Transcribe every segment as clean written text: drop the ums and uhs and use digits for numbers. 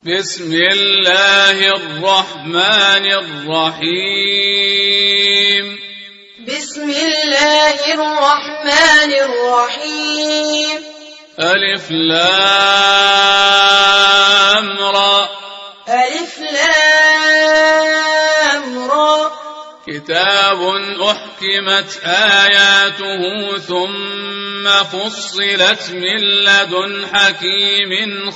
بسم الله الرحمن الرحيم. بسم الله الرحمن الرحيم. ألف لام را. ألف لام را. كتاب أحكمت آياته ثم فصلت من لدن حكيم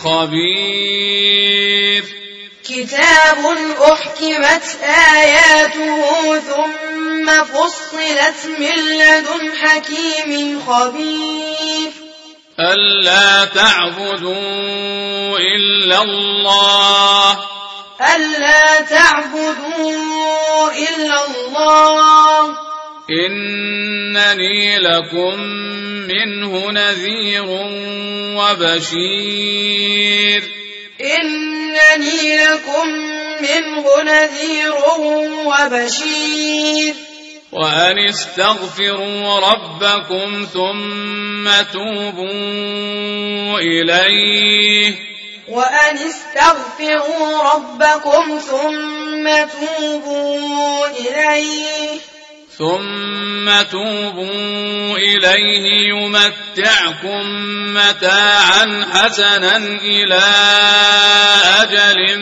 خبير. كتاب أحكمت آياته ثم فصلت من لدن حكيم خبير. ألا تعبدوا إلا الله. ألا تعبدوا إلا الله. إنني لكم منه نذير وبشير. إنني لكم منه نذير وبشير. وأن استغفروا ربكم ثم توبوا إليه. وأن استغفروا ربكم ثم توبوا إليه. ثم توبوا إليه يمتعكم متاعا حسنا إلى أجل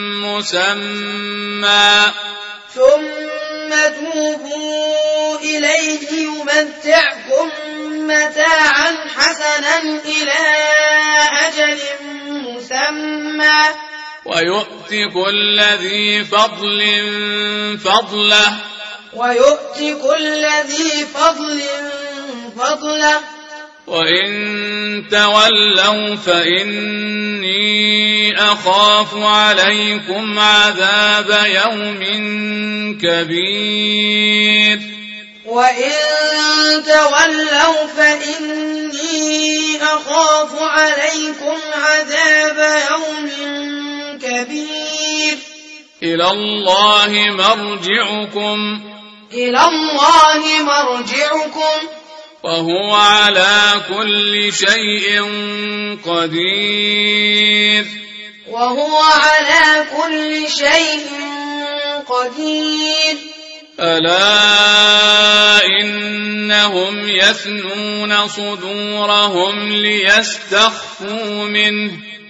مسمى. ثم توبوا إليه يمتعكم متاعا حسنا إلى أجل مسمى. ويؤت كل ذي فضل فضله. ويؤت كل ذي فضل فضله. وإن تولوا فإني أخاف عليكم عذاب يوم كبير. وإن تولوا فإني أخاف عليكم عذاب يوم كبير. إلى الله مرجعكم. إلى الله مرجعكم. وهو على كل شيء قدير. وهو على كل شيء قدير. ألا إنهم يثنون صدورهم ليستخفوا منه.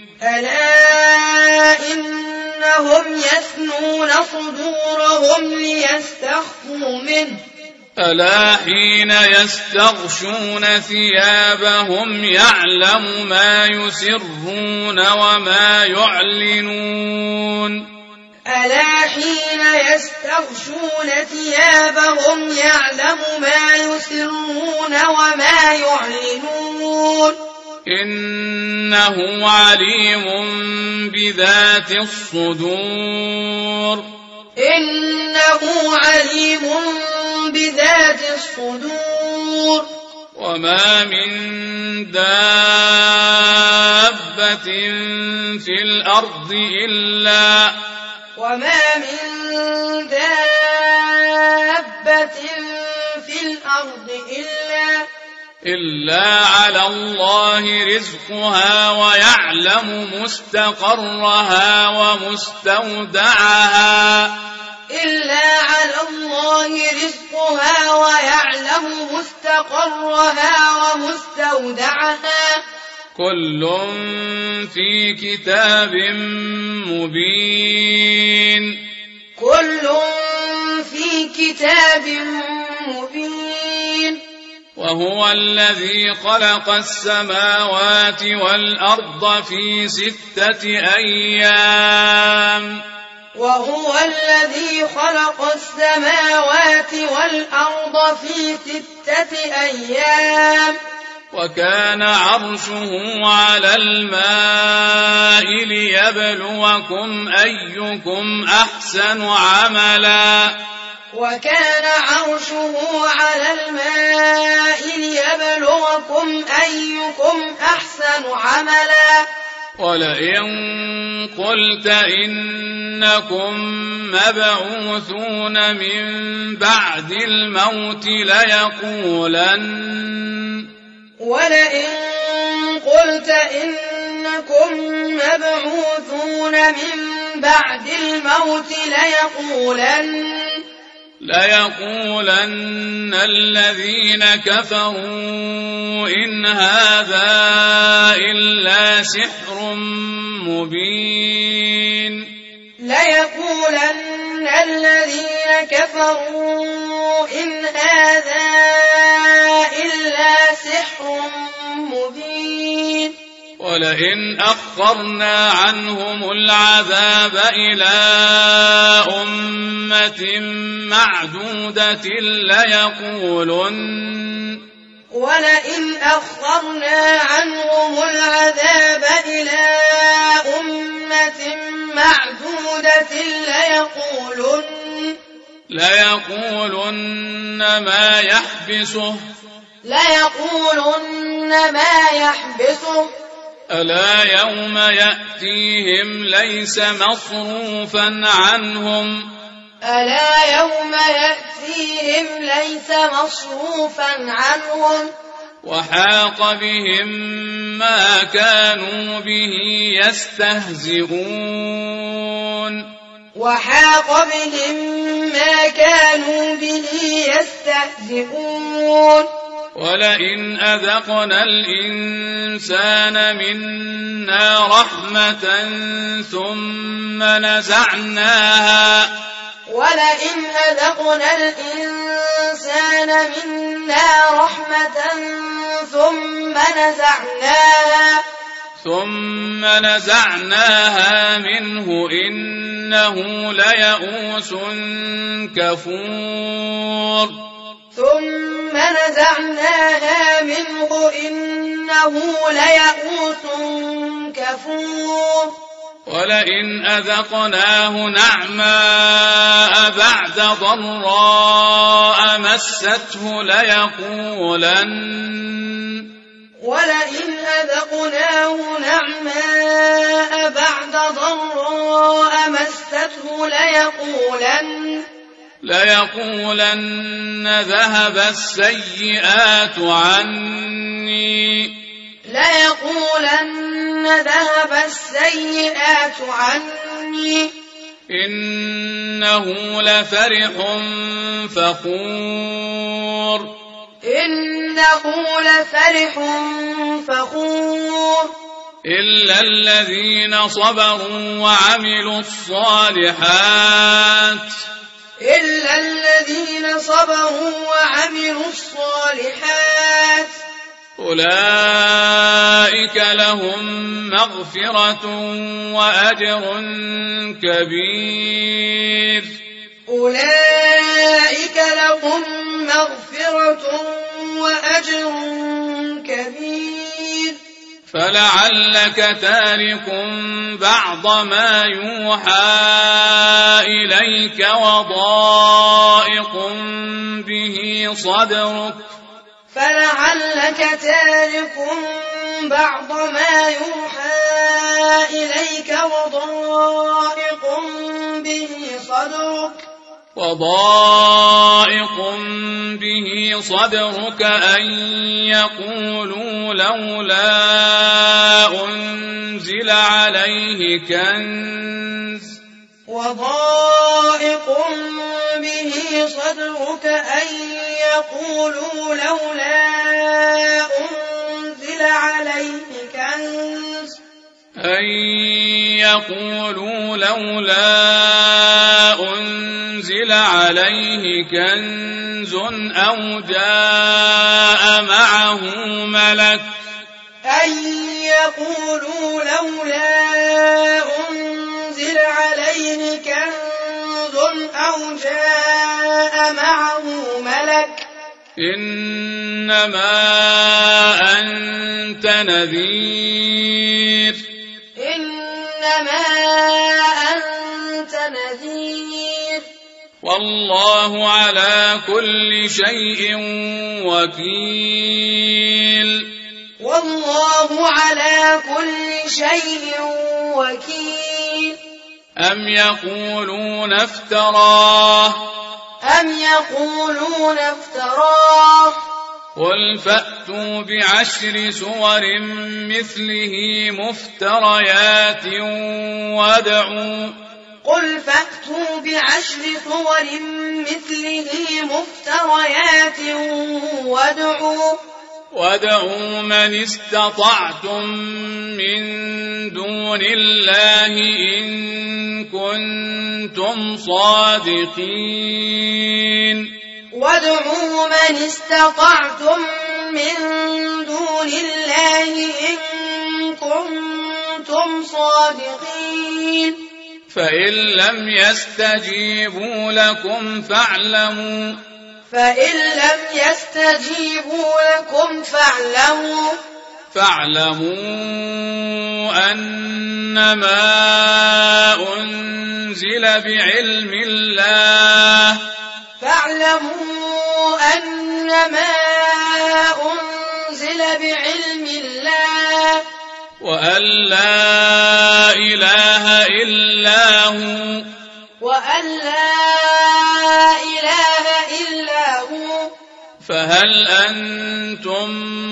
ألا إنهم يثنون صدورهم ليستخفوا منه. ألا حين يستغشون ثيابهم يعلم ما يسرون وما يعلنون. ألا حين يستغشون ثيابهم يعلم ما يسرون وما يعلنون. إنه عليم بذات الصدور. إنه عليم بذات الصدور. وما من دابة في الأرض إلا على الله رزقها ويعلم مستقرها ومستودعها. إلا على الله رزقها ويعلم مستقرها ومستودعها. كل في كتاب مبين. كل في كتاب مبين. وهو الذي خلق السماوات والأرض في 6 أيام. وهو الذي خلق السماوات والأرض في 6 أيام. وكان عرشه على الماء ليبلوكم أيكم أحسن عملا. وكان عرشه على الماء ليبلوكم أيكم أحسن عملا. ولئن قلت إنكم مبعوثون من بعد الموت ليقولن. ولئن قلت إن إنكم مبعوثون من بعد الموت ليقولن الذين كفروا إن هذا إلا سحر مبين. ليقولن الذين كفروا إن هذا إلا سحر مبين. ولئن أخرنا عنهم العذاب إلى أمة معدودة ولئن أخرنا عنهم العذاب إلى أمة معدودة ليقولن ما يحبسه ألا يوم يأتيهم ليس مصروفا عنهم وحاق بهم ما كانوا به يستهزئون. ولئن أذقنا الإنسان منا رحمة ثم نزعناها منه إنه ليئوس كفور. ولئن أذقناه نعماء بعد ضراء مسته ليقولن ذهب السيئات عني إنه لفرح فخور. إلا الذين صبروا وعملوا الصالحات أولئك لهم مغفرة وأجر كبير. فلعلك تارك بعض ما يوحى إليك وضائق به صدرك أن يقولوا لولا أنزل عليه كنز أو جاء معه ملك إنما أنت نذير والله على كل شيء وكيل. أم يقولون افتراه قل فأتوا ب10 سور مثله مفتريات وادعوا قل فأتوا ب10 سور مثله مفتريات وادعوا من استطعتم من دون الله إن كنتم صادقين وادعوا من استطعتم من دون الله إن كنتم صادقين فإن لم يستجيبوا لكم فاعلموا أنما أنزل بعلم الله وأن لا إله إلا هو فهل أنتم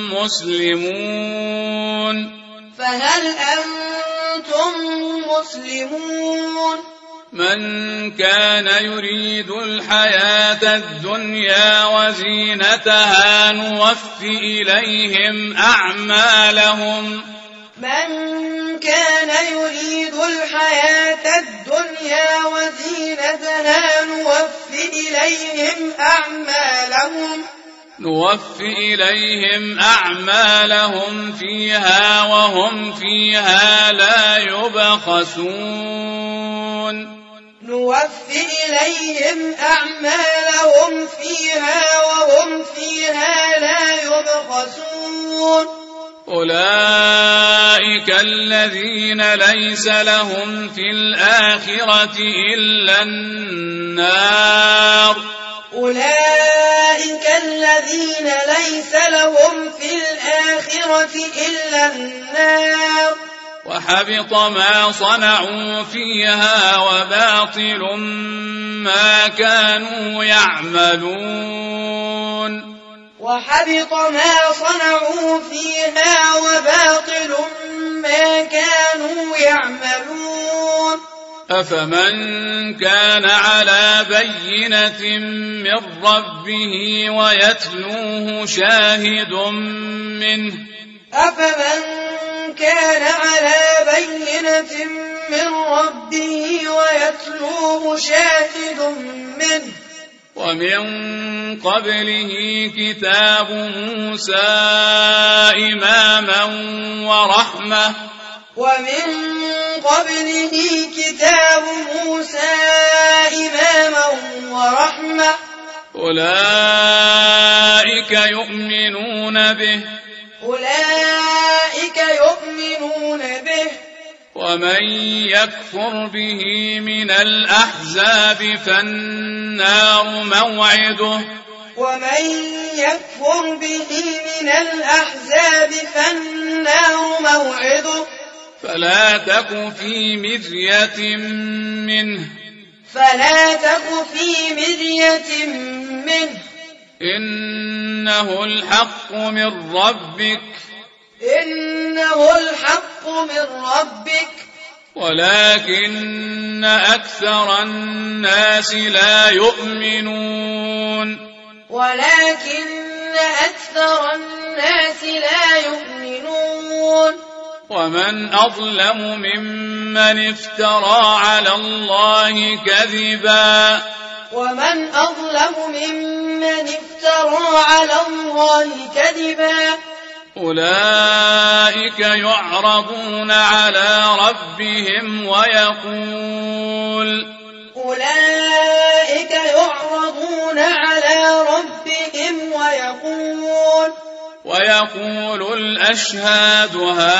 مسلمون من كان يريد الحياة الدنيا وزينتها نوف إليهم أعمالهم فيها وهم فيها لا يبخسون أولئك الذين ليس لهم في الآخرة إلا النار وحبط ما صنعوا فيها وباطل ما كانوا يعملون أفمن كان على بينة من ربه ويتلوه شاهد منه ومن قبله كتاب موسى إماما ورحمة أولئك يؤمنون به ومن يكفر به من الأحزاب فالنار موعده فلا تك في مرية منه إنه الحق من ربك ولكن أكثر الناس لا يؤمنون ومن أظلم ممن افترى على الله كذبا أولئك يعرضون على ربهم ويقول الأشهاد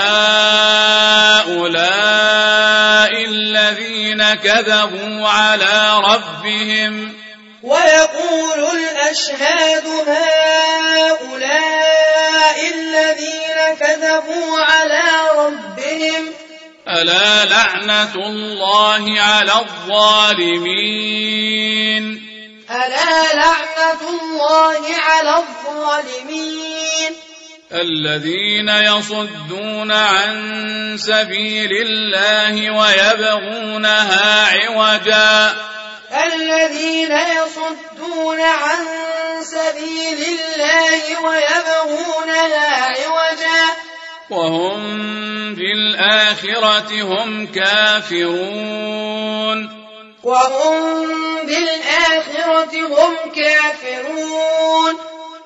هؤلاء الذين كذبوا على ربهم ألا لعنة الله على الظالمين ألا لعنة الله على الظالمين. الذين يصدون عن سبيل الله ويبغونها عوجا. الذين يصدون عن سبيل الله ويبغونها عوجا وهم بالآخرة هم كافرون. وهم بالآخرة هم كافرون.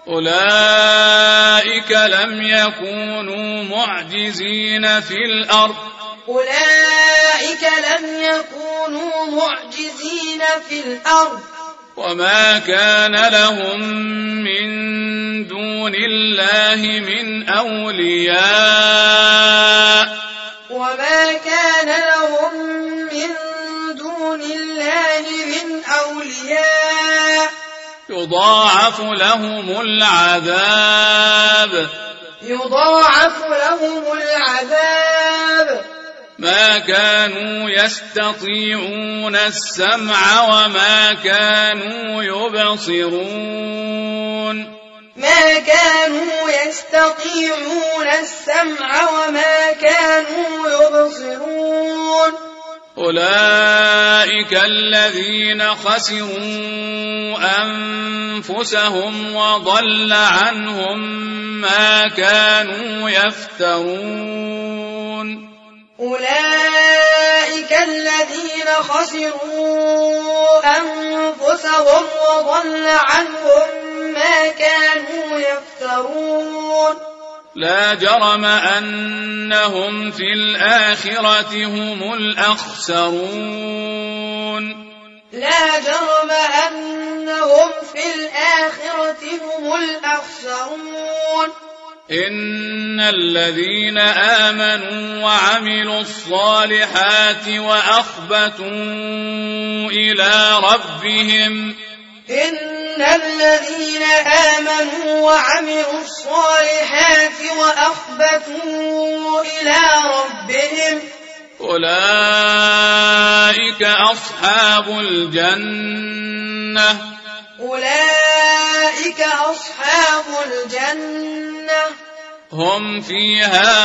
أولئك لم يكونوا معجزين في الأرض. أولئك لم يكونوا معجزين في الأرض. وما كان لهم من دون الله من أولياء. وما كان لهم من دون الله من أولياء. يضاعف لهم العذاب. يضاعف لهم العذاب. ما كانوا يستطيعون السمع وما كانوا يبصرون. ما كانوا يستطيعون السمع وما كانوا يبصرون. أولئك الذين خسروا أنفسهم وضل عنهم ما كانوا يفترون. أولئك الذين خسروا أنفسهم وضل عنهم ما كانوا يفترون. لا جرم أنهم في الآخرة هم الأخسرون. لا جرم أنهم في الآخرة هم الأخسرون. إن الذين آمنوا وعملوا الصالحات وأخبتوا إلى ربهم. إن الذين آمنوا وعملوا الصالحات وأخبتوا إلى ربهم. أولئك أصحاب الجنة. أولئك أصحاب الجنة. هم فيها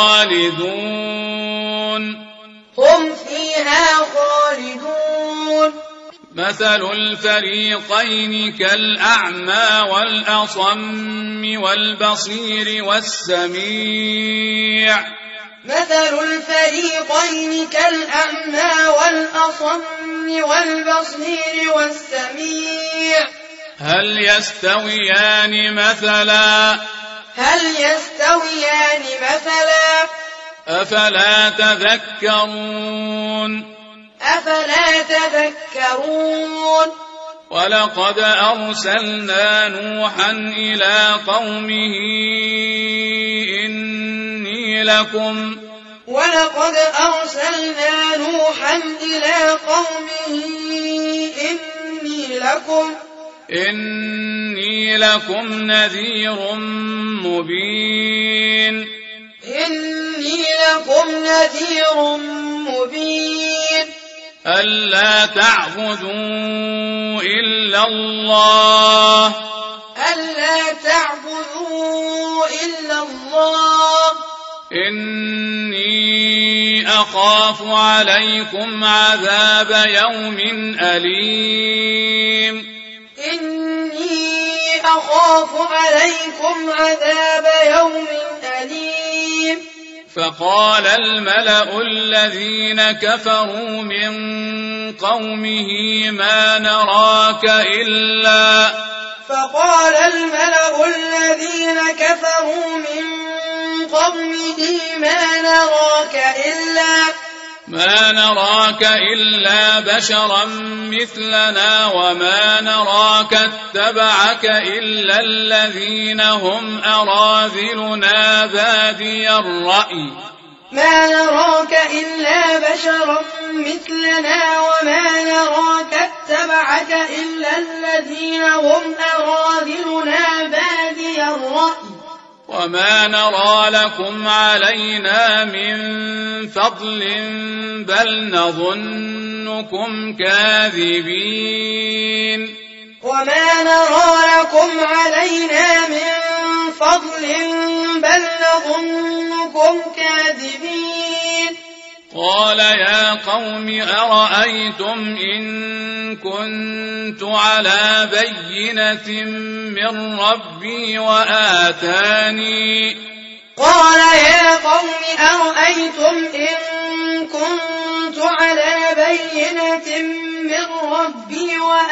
خالدون. هم فيها خالدون. مثل الفريقين كالأعمى والأصم والبصير والسميع. مثل الفريقين كالأعمى والأصم والبصير والسميع. هل يستويان مثلا؟ هل يستويان مثلا؟ أفلا تذكرون. أفلا تذكرون. ولقد أرسلنا نوحا إلى قومه ولقد أرسلنا نوحا إلى قومه إني لكم نذير مبين. إني لكم نذير مبين. ألا تعبدوا إلا الله. ألا تعبدوا إلا الله. إني أخاف عليكم عذاب يوم أليم. إني أخاف عليكم عذاب يوم أليم. فقال الملأ الذين كفروا من قومه ما نراك إلا فقال الملأ الذين كفروا من قومه ما نراك إلا بشرا مثلنا وما نراك اتبعك إلا الذين هم أراذلنا بادي الرأي. ما نراك إلا بشرا مثلنا وما نراك اتبعك إلا الذين هم أراذلنا بادي الرأي. وما نرى لكم علينا من فضل بل نظنكم كاذبين. وما نرى لكم علينا من فضل بل نظنكم كاذبين قال يا قوم أرأيتم إن كنت على بينة من ربي وآتاني قال يا قوم أرأيتم إن كنت على بينة من ربي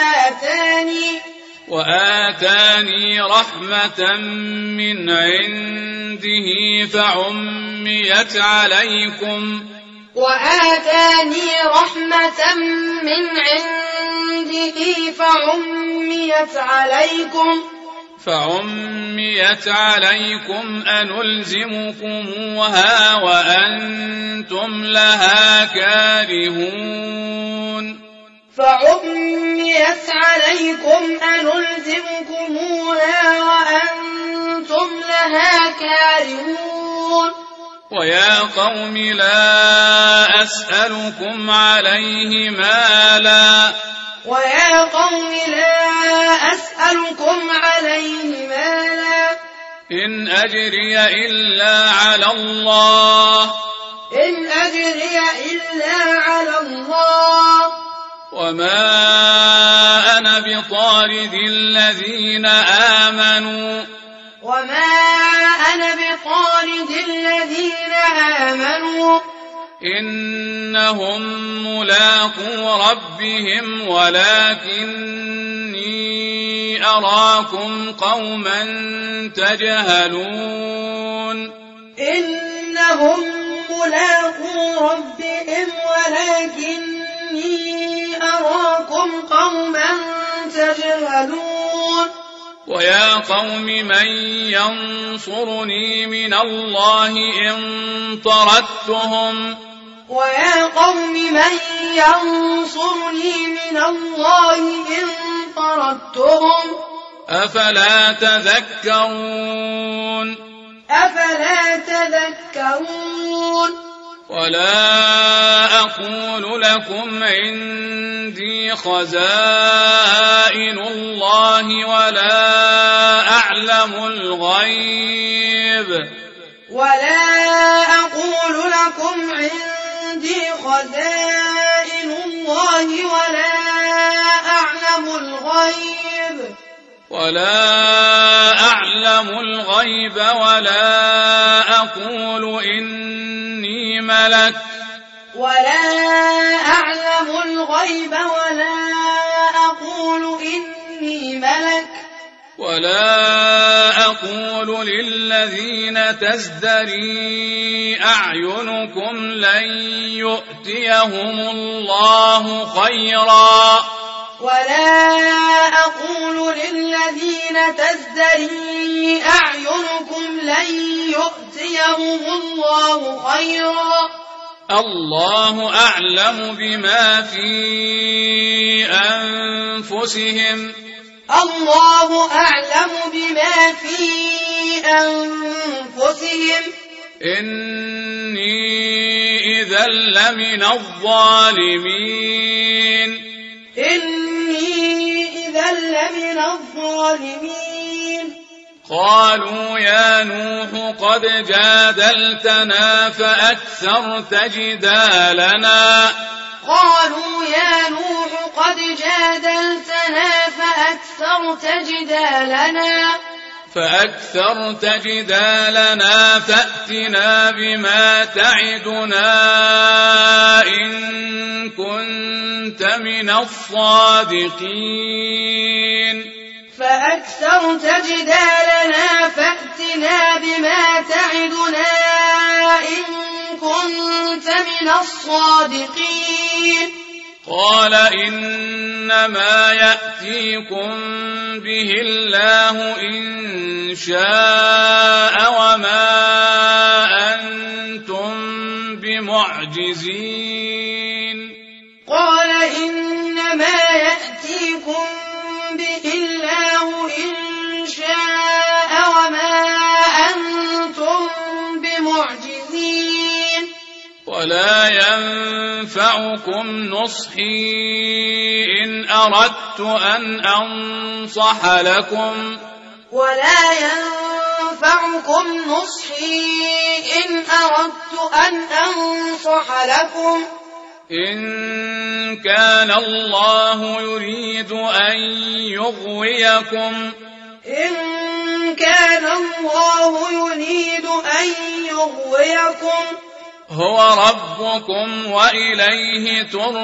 وآتاني رحمة من عنده فعميت عليكم أنلزمكموها وأنتم لها كارهون ويا قوم لا أسألكم عليه مالا إن أجري إلا على الله وما أنا بطارد الذين آمنوا إنهم ملاقو ربهم ولكني أراكم قوما تجهلون ويا قوم من ينصرني من الله إن طردتهم أفلا تذكرون ولا أقول لكم عندي خزائن الله ولا أعلم الغيب ولا أقول إني ملك ولا أقول للذين تزدري أعينكم لن يؤتيهم الله خيرا الله أعلم بما في أنفسهم إني إذا لمن الظالمين قالوا يا نوح قد جادلتنا فأكثرت جدالنا فأتنا بما تعدنا إن كنت من الصادقين قال إنما يأتيكم به الله إن شاء وما أنتم بمعجزين ولا ينفع ينفعكم نصحي إن أردت أن أنصح لكم ولا ينفعكم نصحي إن أردت أن أنصح لكم إن كان الله يريد أن يغويكم إن كان الله يريد أن يغويكم هو ربكم وإليه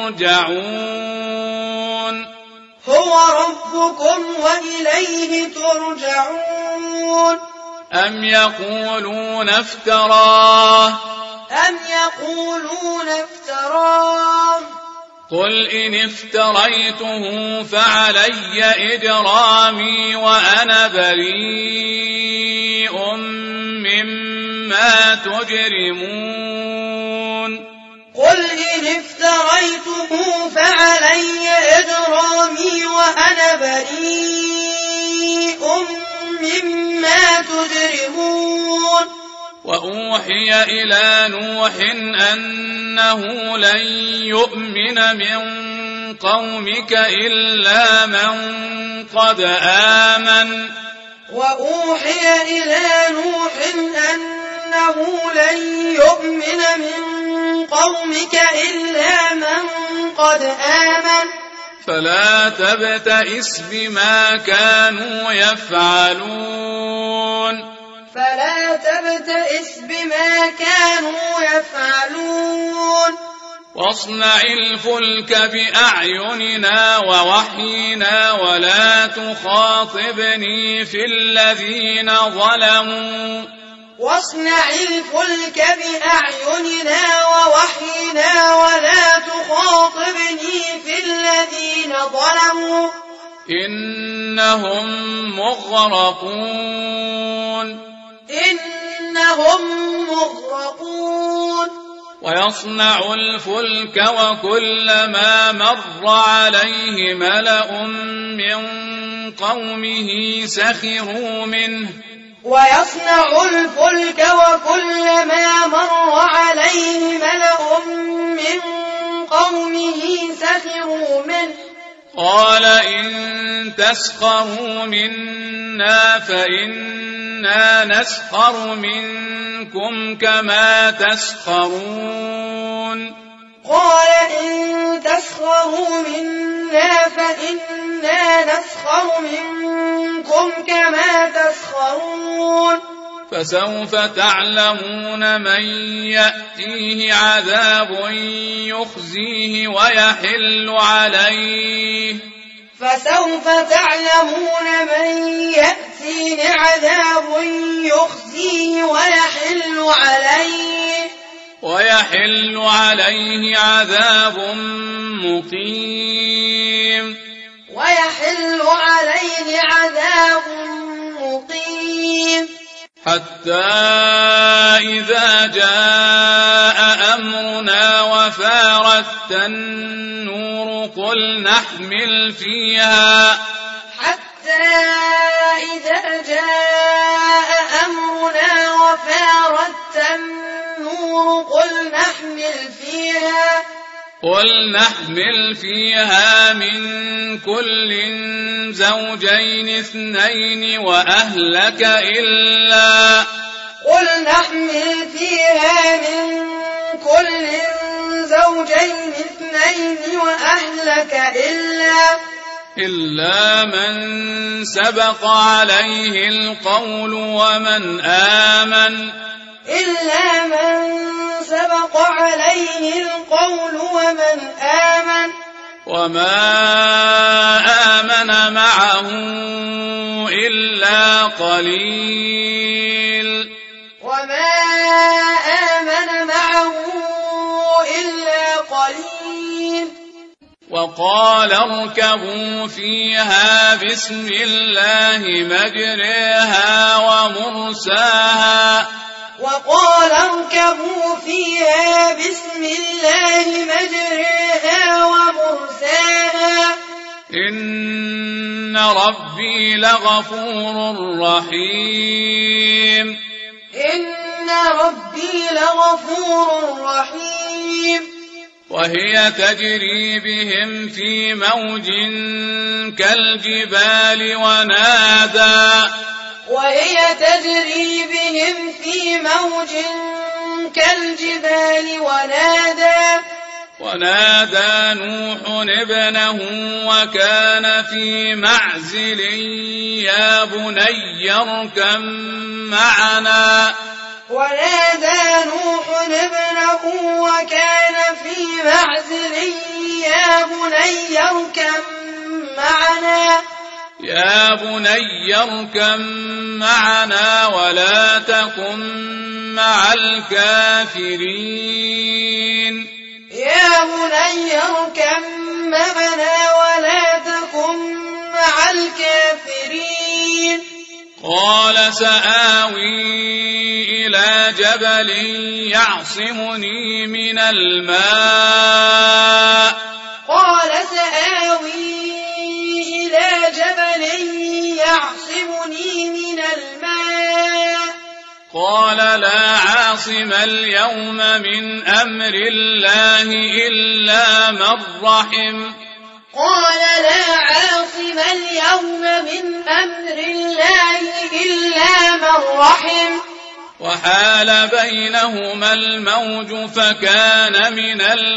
ترجعون هو ربكم وإليه ترجعون أم يقولون افتراه قل إن افتريته فعلي إجرامي وأنا بريء مما تجرمون قل إن افتريته فعلي إجرامي وأنا بريء مما تجرمون وأوحي إلى نوح أنه لن يؤمن من قومك إلا من قد آمن وأوحي إلى نوح أنه لن يؤمن من قومك إلا من قد آمن فلا تبتئس بما كانوا يفعلون واصنع الفلك بأعيننا ووحينا ولا تخاطبني في الذين ظلموا واصنع الفلك بأعيننا ووحينا ولا تخاطبني في الذين ظلموا إنهم مغرقون ويصنع الفلك وكلما مر عليه ملأ من قومه سخروا منه قال إن تسخروا منا فإنا نسخر منكم كما تسخرون فسوف تعلمون من يأتيه عذاب يخزيه ويحل عليه عذاب مقيم حتى إذا جاء أمرنا وفارت النور قل نحمل فيها من كل زوجين اثنين وأهلك إلا من سبق عليه القول ومن آمن وما آمن معه إلا قليل وقال اركبوا فيها بسم الله مجريها ومرساها إن ربي لغفور رحيم وهي تجري بهم في موج كالجبال ونادى نوح ابنه وكان في معزل يا بني اركب معنا ولا تكن مع الكافرين قال سآوي إلى جبل يعصمني من الماء قال لا عاصم اليوم من أمر الله إلا من رحم وحال بينهما الموج فكان من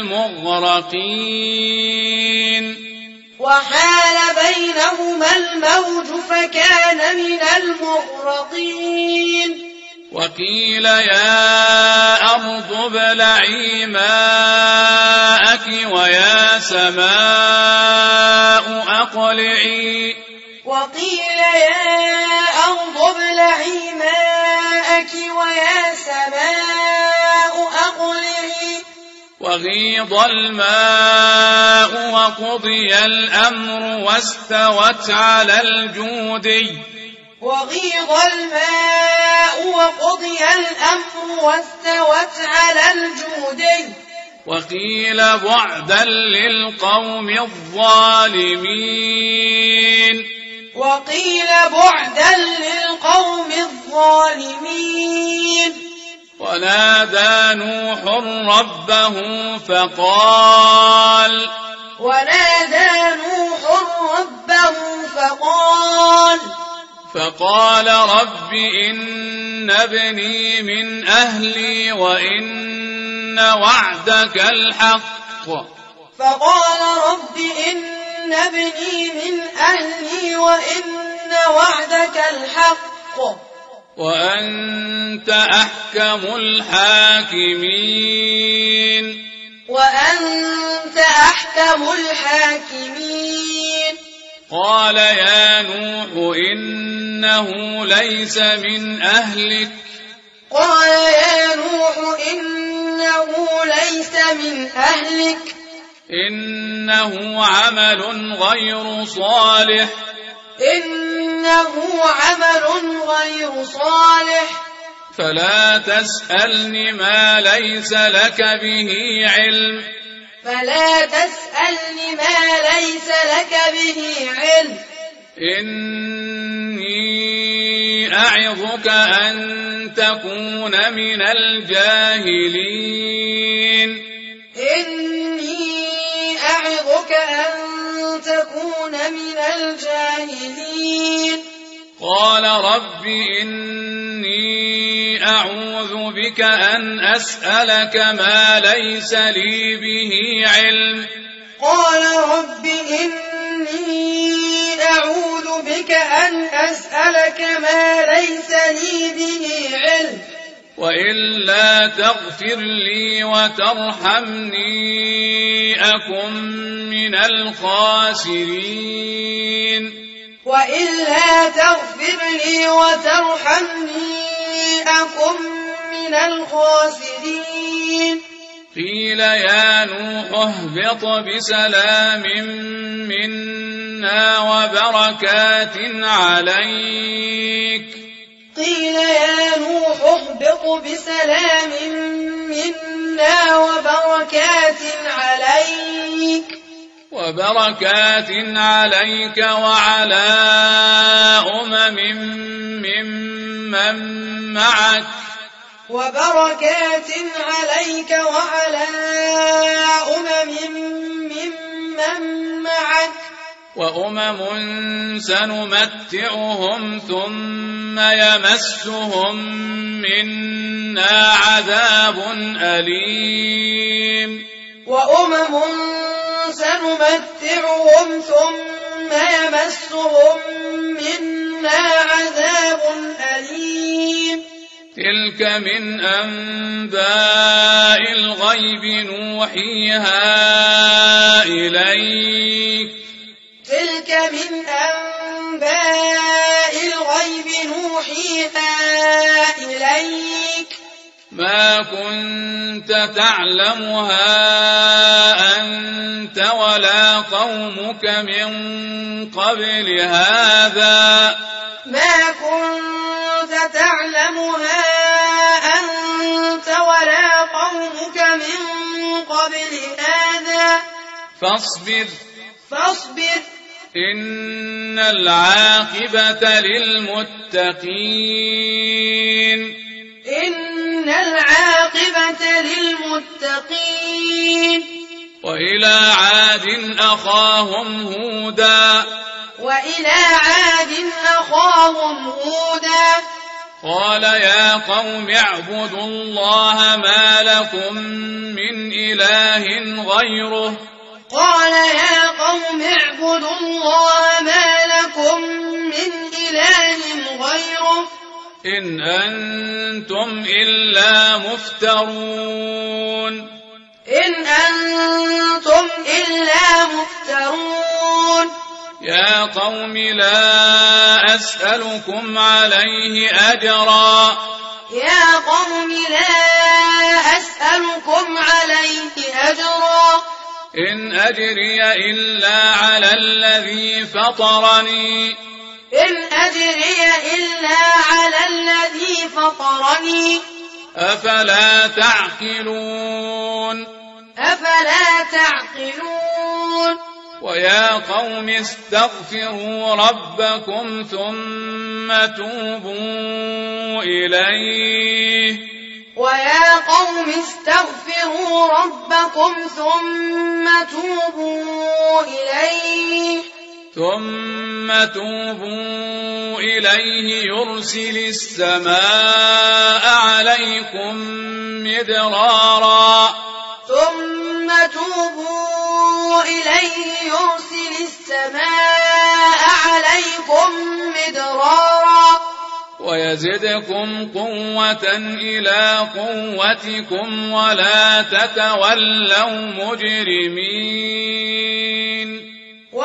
المغرقين وقيل يا أرض ابلعي ماءك ويا سماء أقلعي وغيض الماء وقضي الأمر واستوت على الجودي وقيل بعدا للقوم الظالمين ونادى نوح ربه فقال رب إن ابني من أهلي وإن وعدك الحق وأنت أحكم الحاكمين قال يا نوح إنه ليس من أهلك إنه عمل غير صالح فلا تسألني ما ليس لك به علم إني أعظك أن تكون من الجاهلين قال رب إني أعوذ بك أن أسألك ما ليس لي به علم وإلا تغفر لي وترحمني أكن من الخاسرين قيل يا نوح اهبط بسلام منا وبركات عليك وعلى أمم ممن معك وبركات عليك وعلى ممن معك وأمم سنمتعهم ثم يمسهم منا عذاب أليم وأمم سنمتعهم ثم يمسهم منا عذاب أليم تلك من أنباء الغيب نوحيها إليك تلك من أنباء الغيب نوحيها إليك ما كنت تعلمها أنت ولا قومك من قبل هذا ما كنت تعلمها أنت ولا قومك من قبل هذا فاصبر إن العاقبة للمتقين إن العاقبة للمتقين وإلى عاد أخاهم هودا قال يا قوم اعبدوا الله ما لكم من إله غيره إن أنتم إلا مفترون يا قوم لا أسألكم عليه أجرا إن أجري إلا على الذي فطرني أفلا تعقلون ويا قوم استغفروا ربكم ثم توبوا إليه يرسل السماء عليكم مدرارا ويزدكم قوة إلى قوتكم ولا تتولوا مجرمين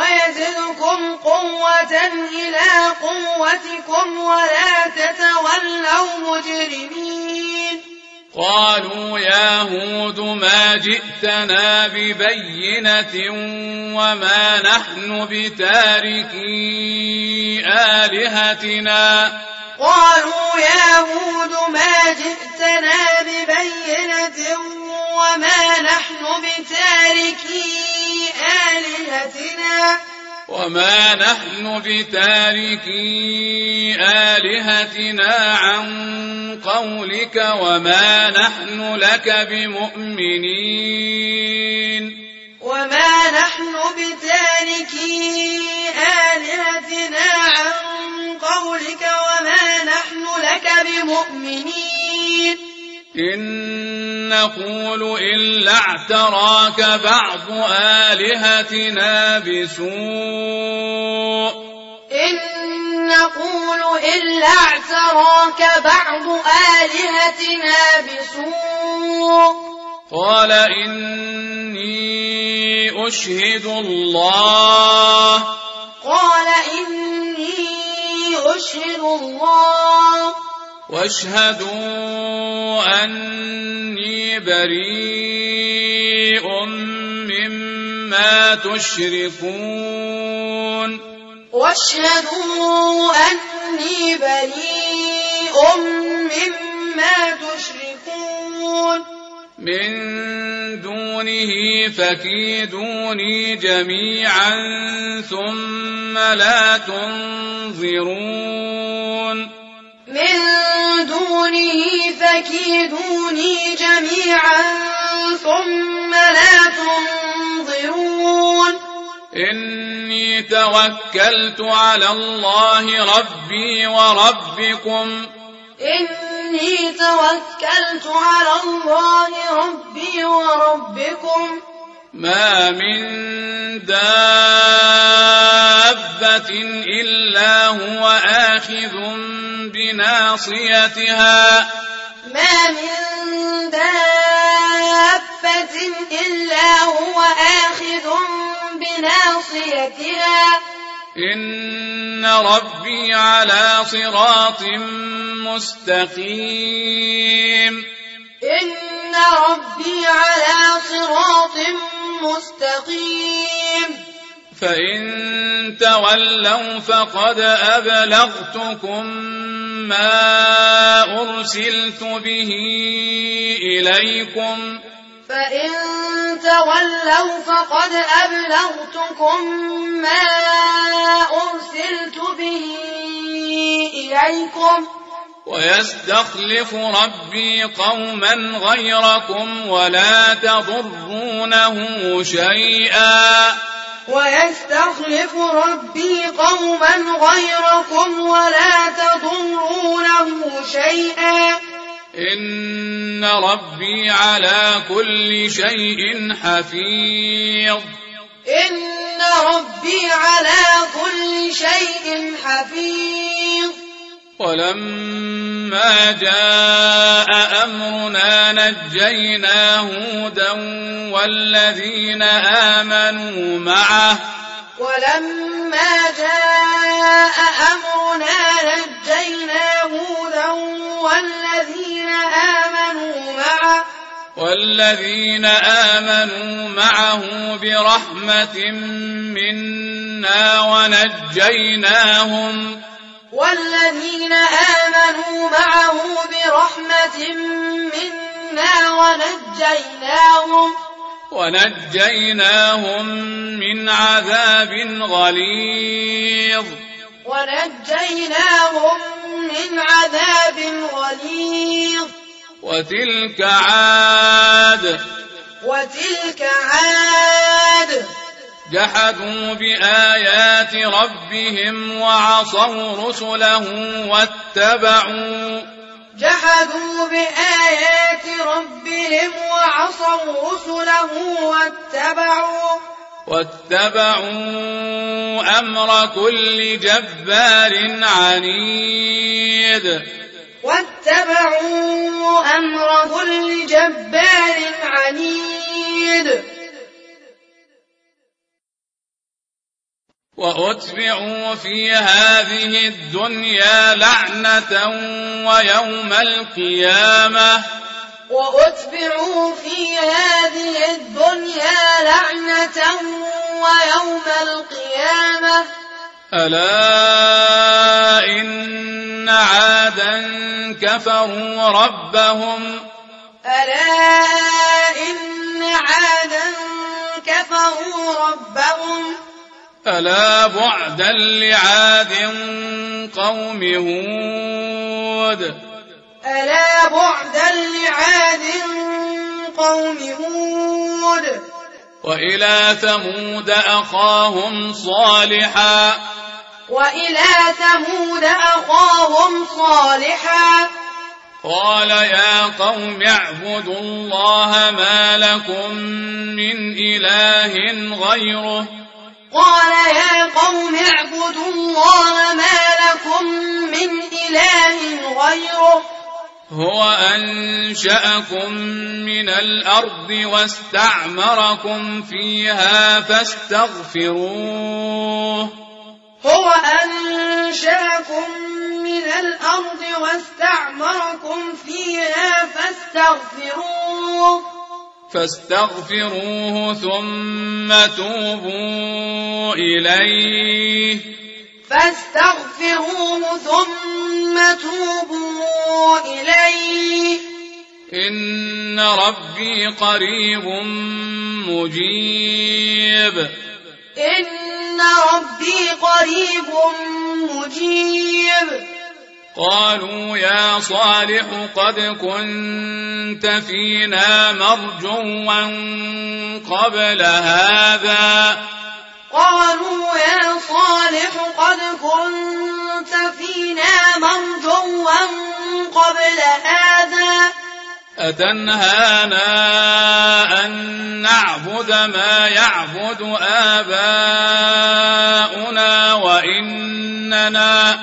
قالوا يا هود ما جئتنا ببينة وما نحن بتاركي آلهتنا عن قولك وما نحن لك بمؤمنين إن نقول إلا اعتراك بعض آلهتنا بسوء قال إني أشهد الله واشهدوا أني بريء مما تشركون من دونه فكيدوني جميعا ثم لا تنظرون من دونه فكيدوني جميعا ثم لا تنظرون إني توكلت على الله ربي وربكم إني توكلت على الله ربي وربكم ما من دابة إلا هو آخذ بناصيتها ما من دابة إلا هو آخذ بناصيتها إن ربي على صراط مستقيم إن ربي على صراط مستقيم فإن تولوا فقد أبلغتكم ما أرسلت به إليكم فإن تولوا فقد أبلغتكم ما أرسلت به إليكم ويستخلف ربي قوما غيركم ولا تضرونه شيئا ويستخلف ربي قوما غيركم ولا تضرونه شيئا إن ربي على كل شيء حفيظ إن ربي على كل شيء حفيظ ولما جاء أمرنا نجينا هودا والذين آمنوا معه ولما جاء أمرنا نجينا هودا والذين آمنوا معه برحمة منا ونجيناهم من عذاب غليظ وتلك عاد جحدوا بآيات ربهم وعصوا رسله واتبعوا أمر كل جبار عنيد وأتبعوا في هذه الدنيا لعنة ويوم القيامة ألا إن عادا كفروا ربهم ألا بعدا لعاد قوم هود وإلى ثمود أخاهم صالحا قال يا قوم اعبدوا الله ما لكم من إله غيره هو أنشأكم من الأرض واستعمركم فيها فاستغفروه ثم توبوا إليه إن ربي قريب مجيب قالوا يا صالح قد كنت فينا مرجوا قبل هذا قالوا يا صالح قد كنت فينا مرجوا قبل هذا أتنهانا أن نعبد ما يعبد آباؤنا وإننا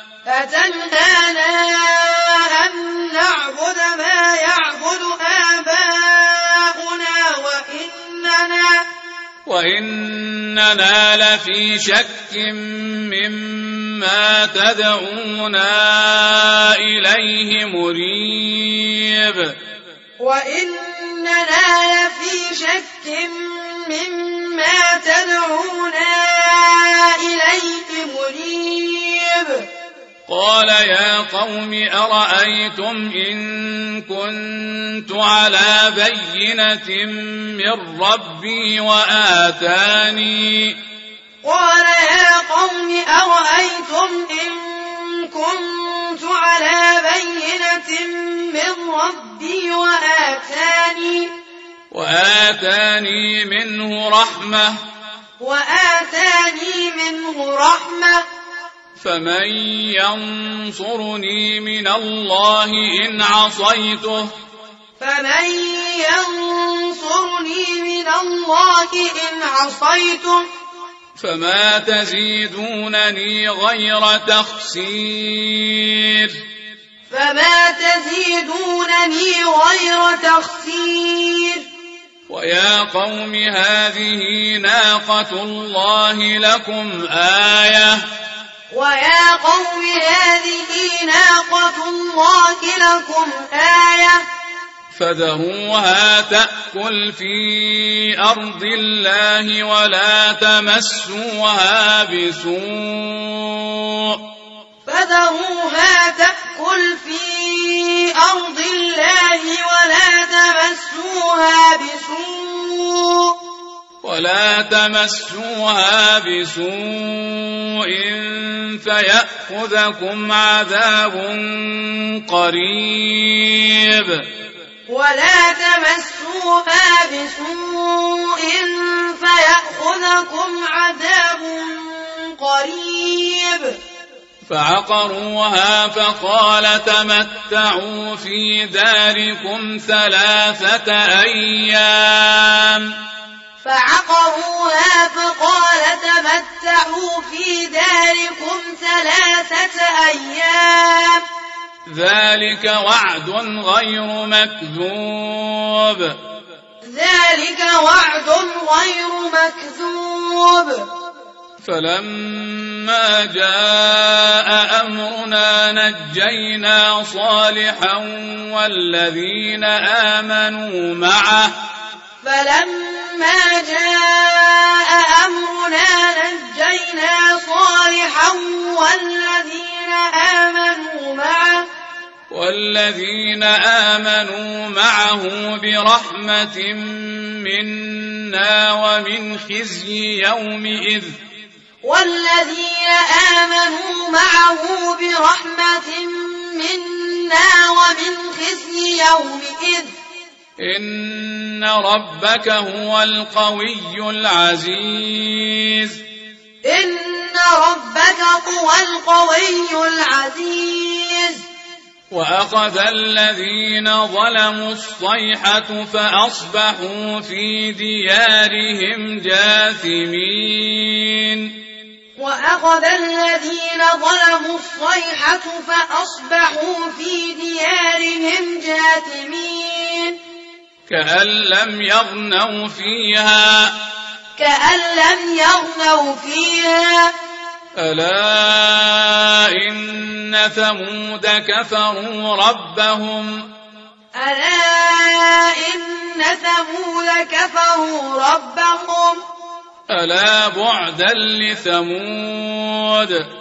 وإننا لفي شك مما تدعونا إليه مريب وإننا لفي شك مما تدعونا إليه مريب قال يا قوم أرأيتم إن كنت على بينة من ربي وآتاني قال يا قوم أرأيتم إن كنت على بينة من ربي وآتاني منه رحمة فمن ينصرني من الله إن عصيته فما تزيدونني غير تخسير ويا قوم هذه ناقة الله لكم آية فذروها تأكل في أرض الله ولا تمسوها بسوء فيأخذكم عذاب قريب فعقروها فقال تمتعوا في داركم 3 أيام ذلك وعد غير مكذوب فلما جاء أمرنا نجينا صالحا والذين آمنوا معه برحمة منا ومن خزي يومئذ إن ربك هو القوي العزيز وأخذ الذين ظلموا الصيحة فأصبحوا في ديارهم جاثمين كأن لم يغنوا فيها ألا إن ثمود كفروا ربهم ألا بعدا لثمود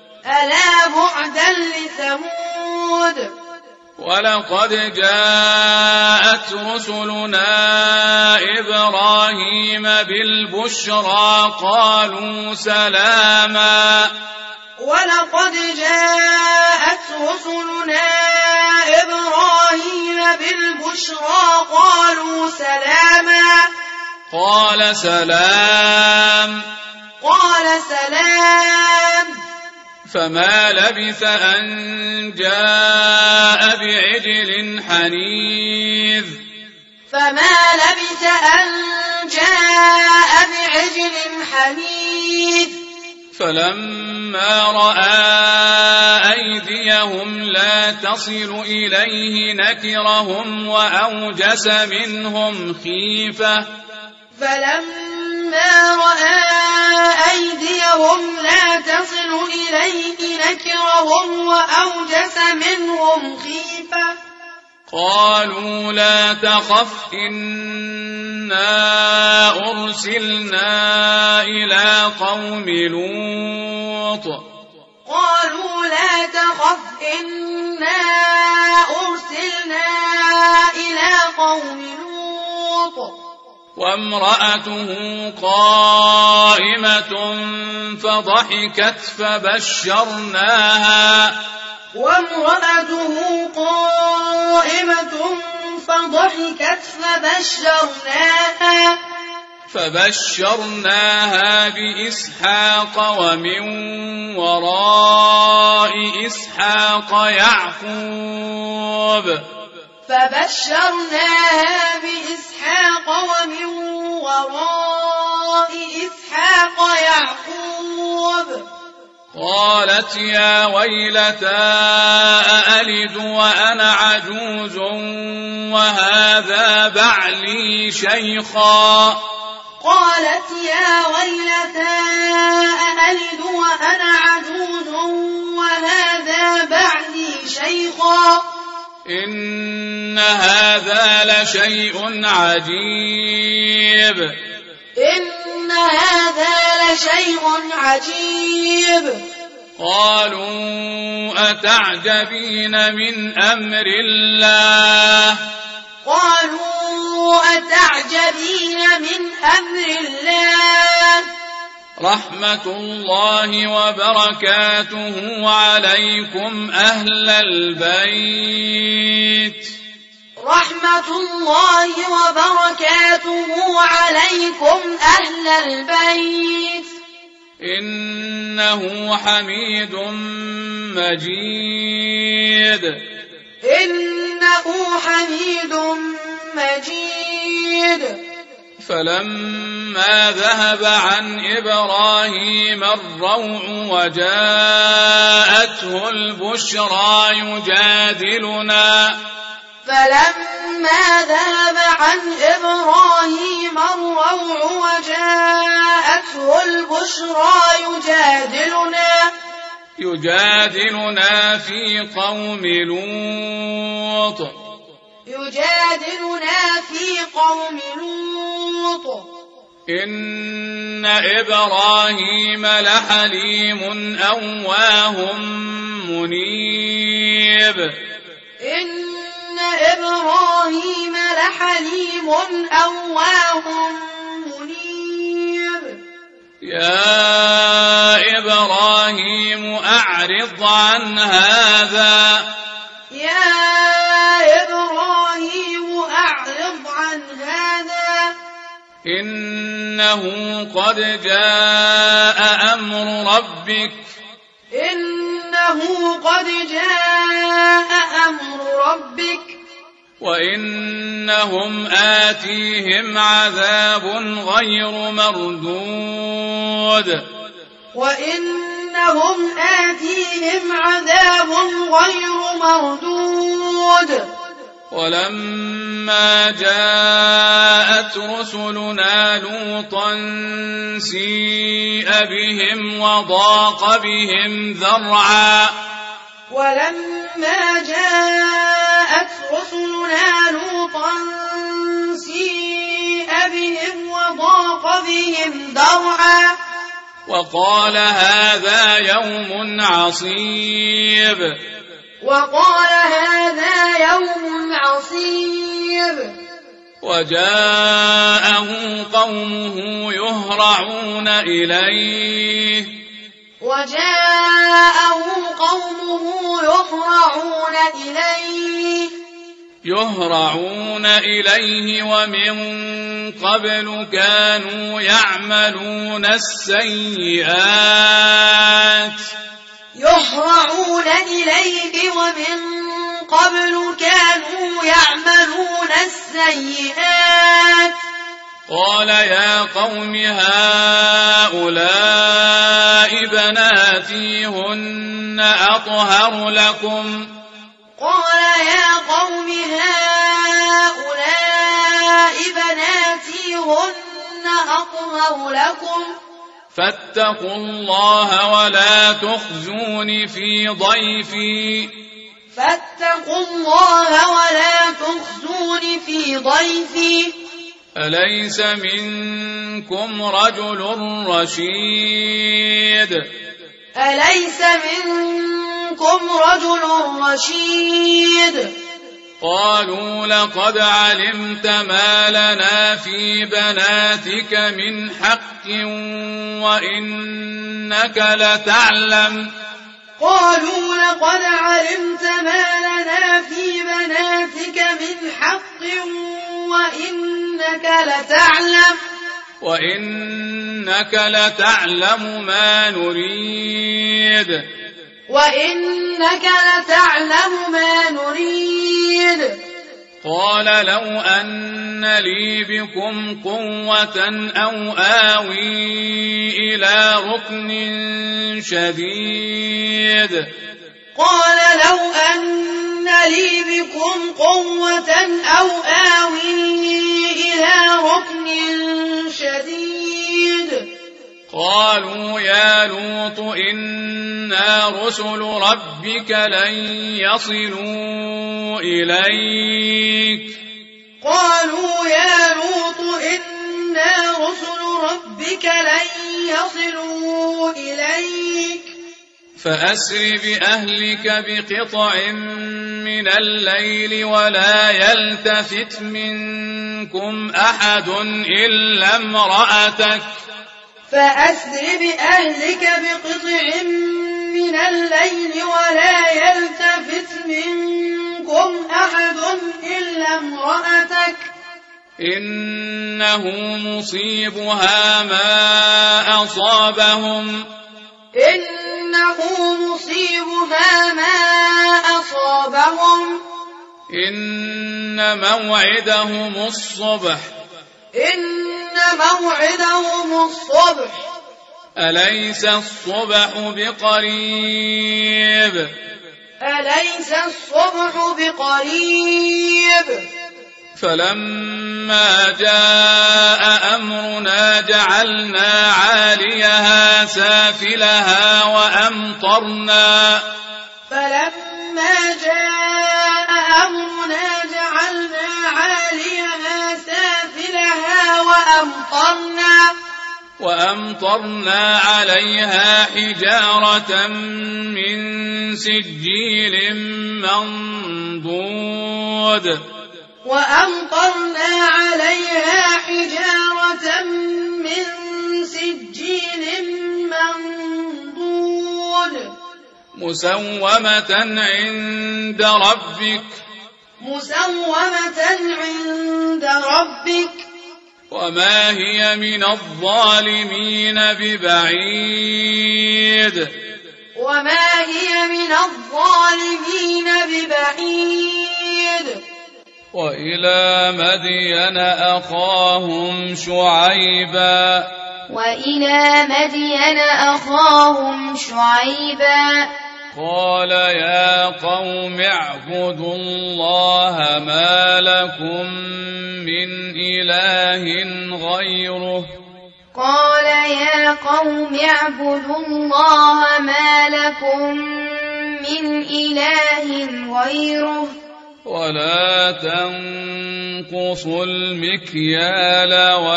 ولقد جاءت رسلنا إبراهيم بالبشرى قالوا سلاما ولقد جاءت رسلنا إبراهيم بالبشرى قالوا سلاما قال سلام فما لبث أن جاء بعجل حنيذ فلما رأى أيديهم لا تصل إليه نكرهم وأوجس منهم خيفة قالوا لا تخف إنا أرسلنا إلى قوم لوط وامرأته قائمة فضحكت فبشرناها بإسحاق ومن وراء إسحاق يعقوب قالت يا ويلتى أألد وأنا عجوز وهذا بعلي شيخا إن هذا لشيء عجيب قالوا أتعجبين من أمر الله رحمة الله وبركاته عليكم أهل البيت إنه حميد مجيد فلما ذهب عن إبراهيم الروع وجاءته البشرى يجادلنا يجادلنا في قوم لوط إن إبراهيم لحليم أواه منيب يا إبراهيم أعرض عن هذا إنه قد جاء أمر ربك وإنهم آتيهم عذاب غير مردود ولما جاءت رسلنا لوطا سيء بهم وضاق بهم ذرعا وقال هذا يوم عصيب وجاءه قومه يهرعون إليه وجاءه قومه يهرعون إليه ومن قبل كانوا يعملون السيئات قال يا قوم هؤلاء بناتي هن أطهر لكم فاتقوا الله ولا تخزون في ضيفي أليس منكم رجل رشيد قالوا لقد علمت ما لنا في بناتك من حق وإنك لتعلم ما نريد قال لو أن لي بكم قوة أو آوي إلى ركن شديد قالوا يا لوط إنا رسل ربك لن يصلوا إليك فأسر بأهلك بقطع من الليل ولا يلتفت منكم أحد إلا امرأتك إنه مصيبها ما أصابهم إن موعدهم الصبح أليس الصبح بقريب فلما جاء أمرنا جعلنا عاليها سافلها وأمطرنا عليها حجارة من سجيل منضود مسومة عند ربك وما هي من الظالمين ببعيد وإلى مدين أخاهم شعيبا قال يا قوم اعبدوا الله ما لكم من إله غيره ولا تنقصوا المكيال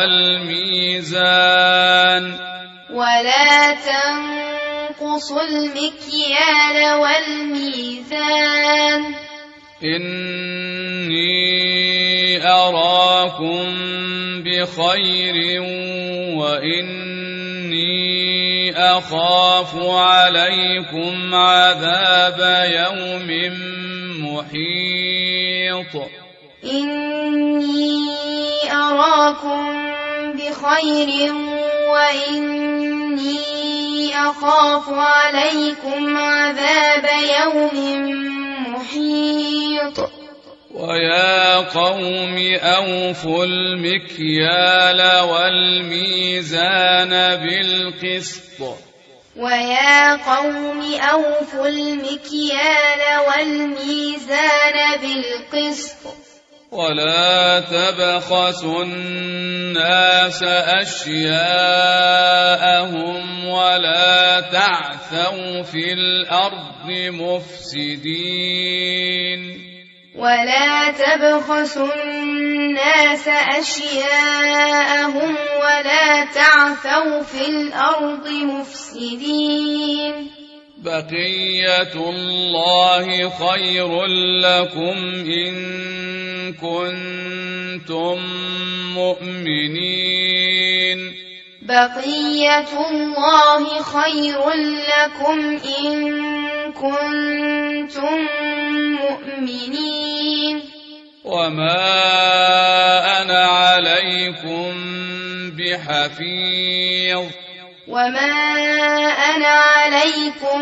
والميزان إني أراكم بخير وإني أخاف عليكم عذاب يوم محيط إني أراكم بخير وإني أخاف عليكم عذاب يوم محيط ويا قوم أوفوا المكيال والميزان بالقسط ويا قوم أوفوا المكيال والميزان بالقسط ولا تبخسوا الناس أشياءهم ولا تعثوا في الأرض مفسدين ولا تبخسوا الناس أشياءهم ولا تعثوا في الأرض مفسدين بقية الله خير لكم إن كنتم مؤمنين بقية الله خير لكم إن كنتم مؤمنين وما أنا عليكم بحفيظ وما أنا عليكم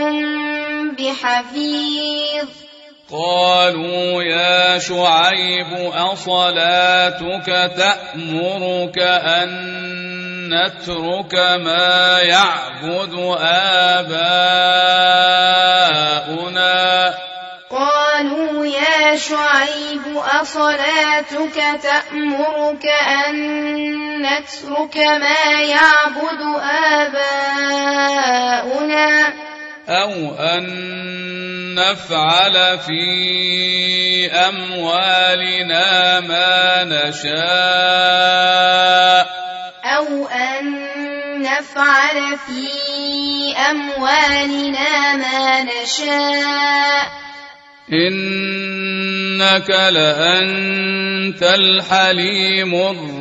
بحفيظ قالوا يا شعيب أصلاتك تأمرك أن نترك ما يعبد آباؤنا قالوا يا شعيب أصلاتك تأمرك أن نترك ما يعبد آباؤنا أو أن نفعل في أموالنا ما نشاء أو أن نفعل في أموالنا ما نشاء إنك لأنت الحليم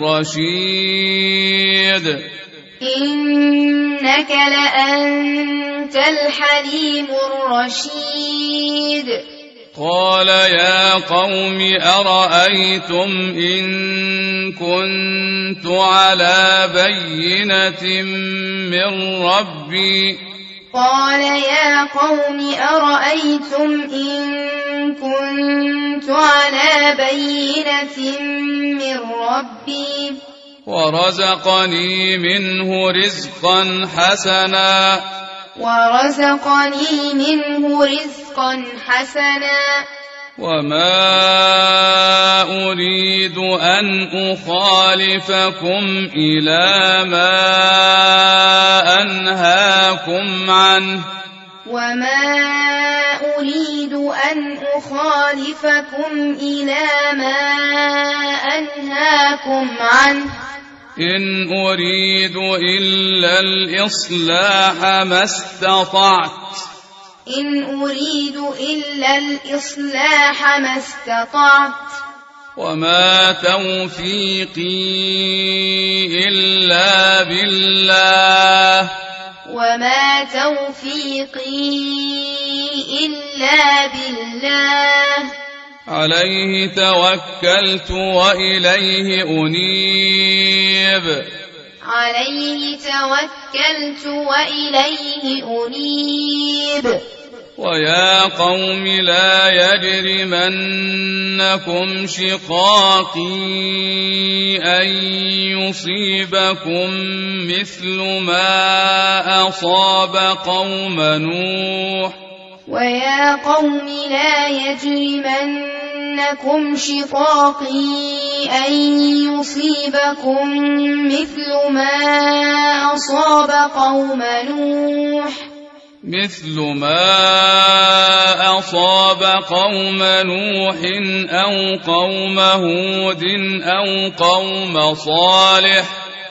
الرشيد إنك لأنت الحليم الرشيد قال يا قوم أرأيتم إن كنت على بينة من ربي قال يا قوم أرأيتم إن كنت على بينة من ربي ورزقني منه رزقا حسنا وما أريد أن أخالفكم إلى ما أنهاكم عنه إن أريد إلا الإصلاح ما استطعت وما توفيقي إلا بالله عليه توكلت وإليه أنيب ويا قوم لا يجرمنكم شقاقي أن يصيبكم مثل ما أصاب قوم نوح ويا قوم لا يجرمنكم شقاقي أن يصيبكم مثل ما أصاب قوم نوح أو قوم هود أو قوم صالح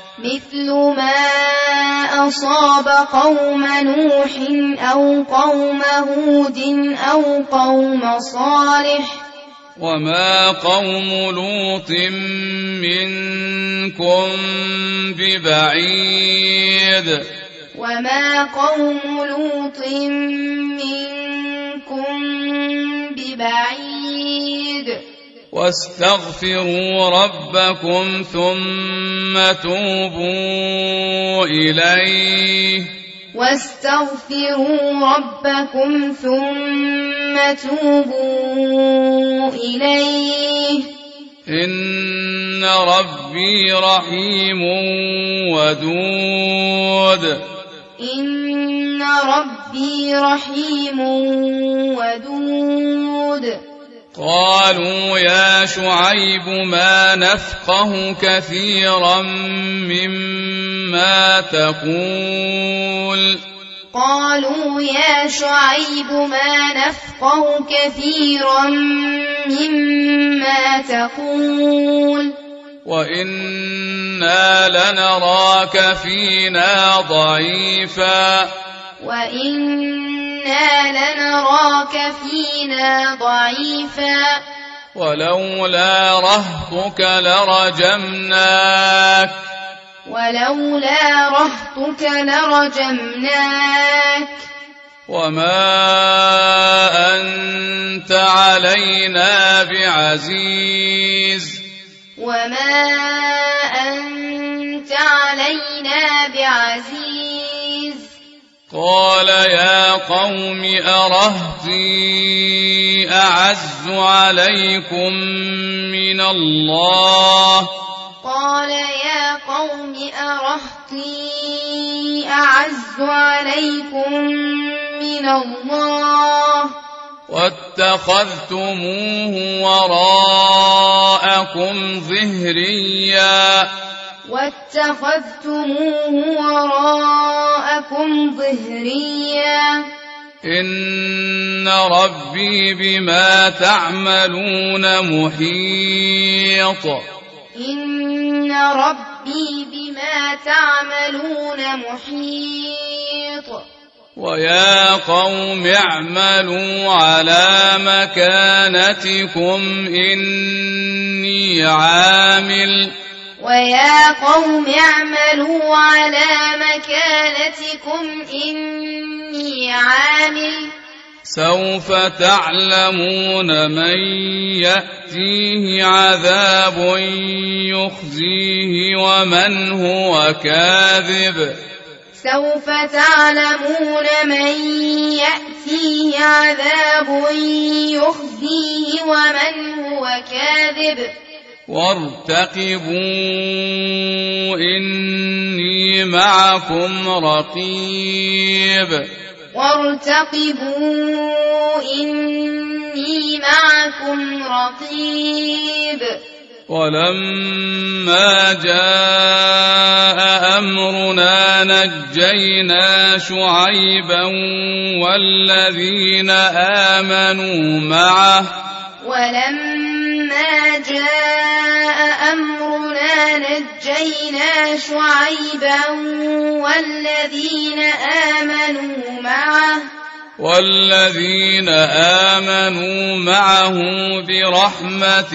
وما قوم لوط منكم ببعيد وما قوم لوط منكم ببعيد واستغفروا ربكم ثم توبوا إليه واستغفروا ربكم ثم توبوا إليه إن ربي رحيم ودود إن ربي رحيم ودود قالوا يا شعيب ما نفقه كثيرا مما تقول قالوا يا شعيب ما نفقه كثيرا مما تقول وإنا لنراك فينا ضعيفا ولولا رهطك لرجمناك وما أنت علينا بعزيز قال يا قوم أرهطي أعز عليكم من الله واتخذتموه وراءكم ظهريا إن ربي بما تعملون محيط ويا قوم اعملوا على مكانتكم إني عامل سوف تعلمون من يأتيه عذاب يخزيه ومن هو كاذب وارتقبوا إني معكم رقيب ولما جاء أمرنا نجينا شعيبا والذين آمنوا معه برحمة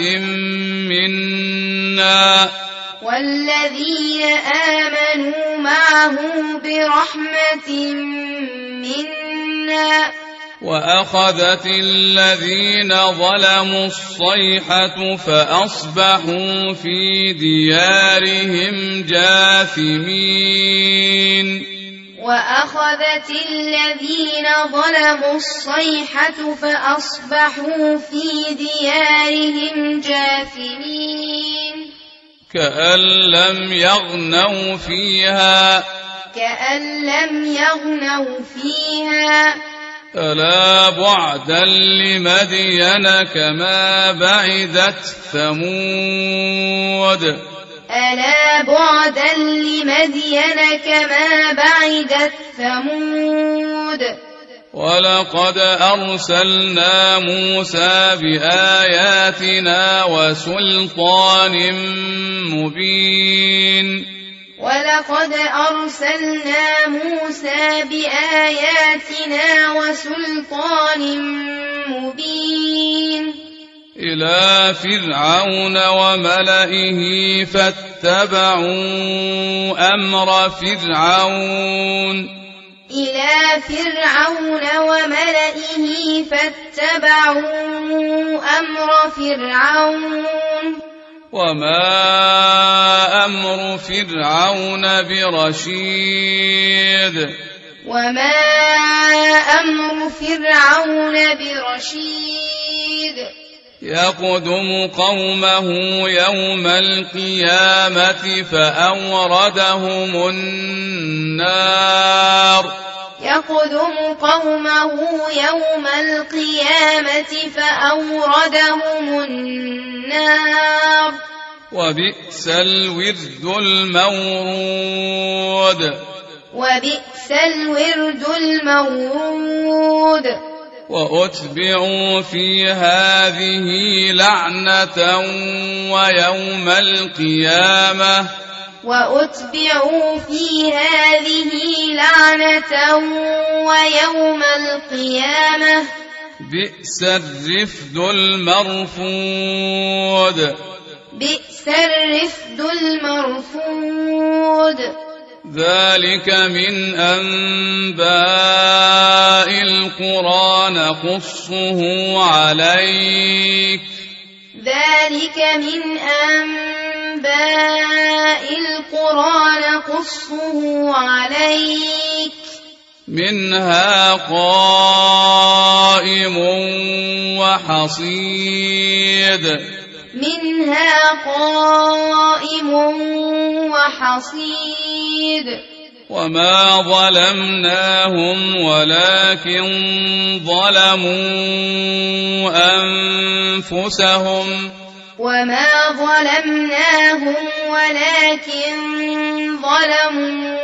منا وأخذت الذين ظلموا الصيحة فأصبحوا في ديارهم جاثمين كأن لم يغنوا فيها ألا بعدا لمدين كما بعدت ثمود ولقد أرسلنا موسى بآياتنا وسلطان مبين إلى فرعون وملئه فاتبعوا أمر فرعون إلى فرعون وملئه فاتبعوا أمر فرعون وما أمر فرعون برشيد وما أمر فرعون برشيد يقدم قومه يوم القيامة فأوردهم النار يقدم قومه يوم القيامة فأوردهم النار وبئس الورد المورود وبئس الورد المورود وأتبعوا في هذه لعنة ويوم القيامة وأتبعوا في هذه لعنة ويوم القيامة بئس الرفد المرفود بئس الرفد المرفود ذلك من أنباء القرى نقصه عليك ذلك من أنباء القرى نقصه عليك منها قائم وحصيد منها قائم وحصيد وما ظلمناهم ولكن ظلموا أنفسهم وما ظلمناهم ولكن ظلموا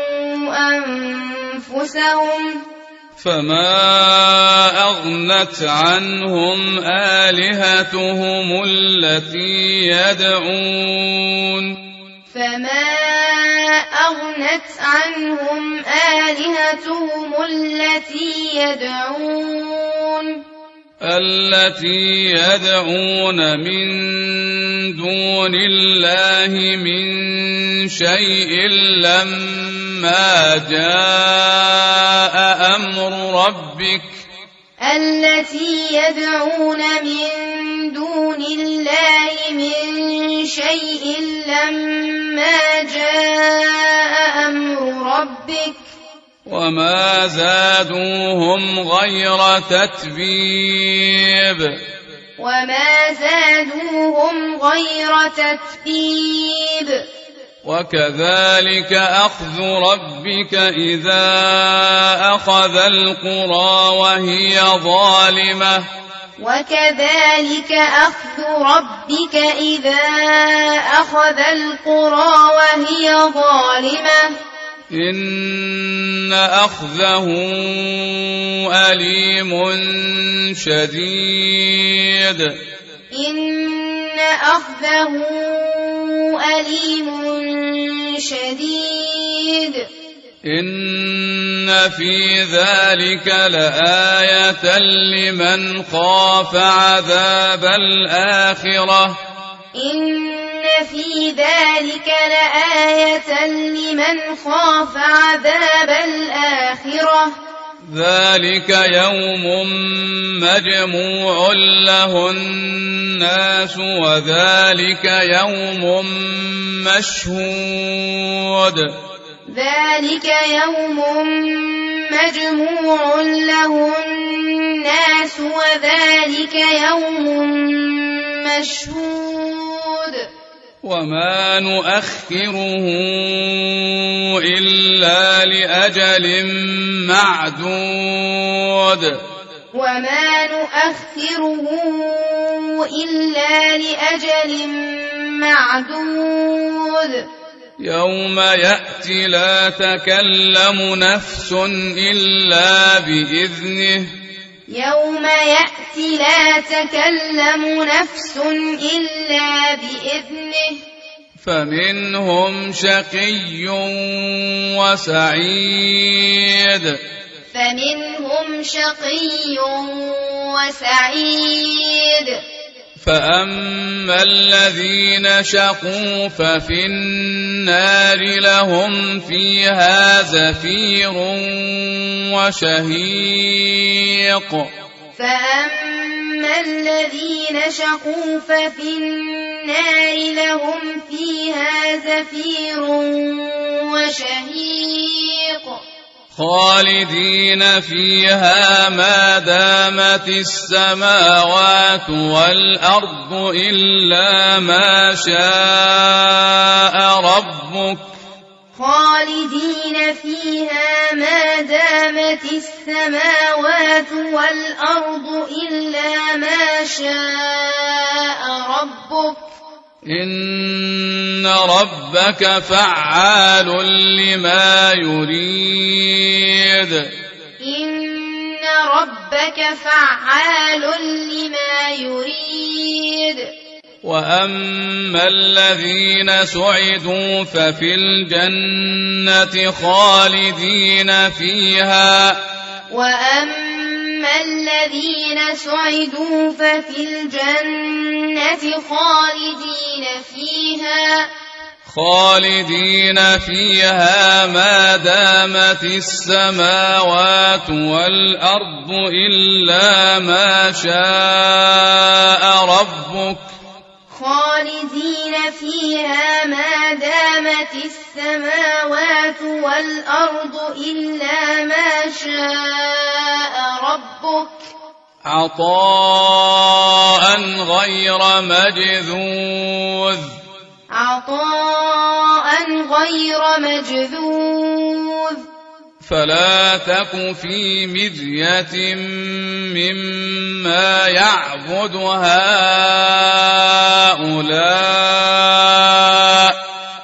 أنفسهم فما أغنت عنهم آلهتهم التي يدعون فما أغنت عنهم آلهتهم التي يدعون من دون الله من شيء لما جاء أمر ربك التي يدعون من دون الله من شيء لما جاء أمر ربك وما زادوهم غير تتبيب وما زادوهم غير تتبيب وكذلك أخذ ربك إذا أخذ القرى وهي ظالمة وكذلك أخذ ربك إذا أخذ القرى وهي ظالمة إن أخذه أليم شديد إن أخذه أليم شديد إن في ذلك لآية لمن خاف عذاب الآخرة إن في ذلك لآية لمن خاف عذاب الآخرة ذلك يوم مجموع له الناس وذلك يوم مشهود ذلك يوم مجموع له الناس وذلك يوم مشهود وما نؤخره إلا لأجل معدود وما نؤخره إلا لأجل معدود يوم يأتي لا تكلم نفس إلا بإذنه يوم يأتي لا تكلم نفس إلا بإذنه فمنهم شقي وسعيد فمنهم شقي وسعيد فأما الذين شقوا ففي النار لهم فيها زفير وشهيق فأما الذين شقوا ففي النار لهم فيها زفير وشهيق خالدين فيها ما دامت السماوات والأرض إلا ما شاء ربك خالدين فيها ما دامت السماوات والأرض إلا ما شاء ربك إن ربك فعال لما يريد إن ربك فعال لما يريد وأما الذين سعدوا ففي الجنة خالدين فيها وأما الذين سعدوا ففي الجنة خالدين فيها ما دامت السماوات والأرض إلا ما شاء ربك خالدين فيها ما دامت السماوات والأرض إلا ما شاء ربك عطاء غير مجذوذ فلا تك في مرية مما يعبد هؤلاء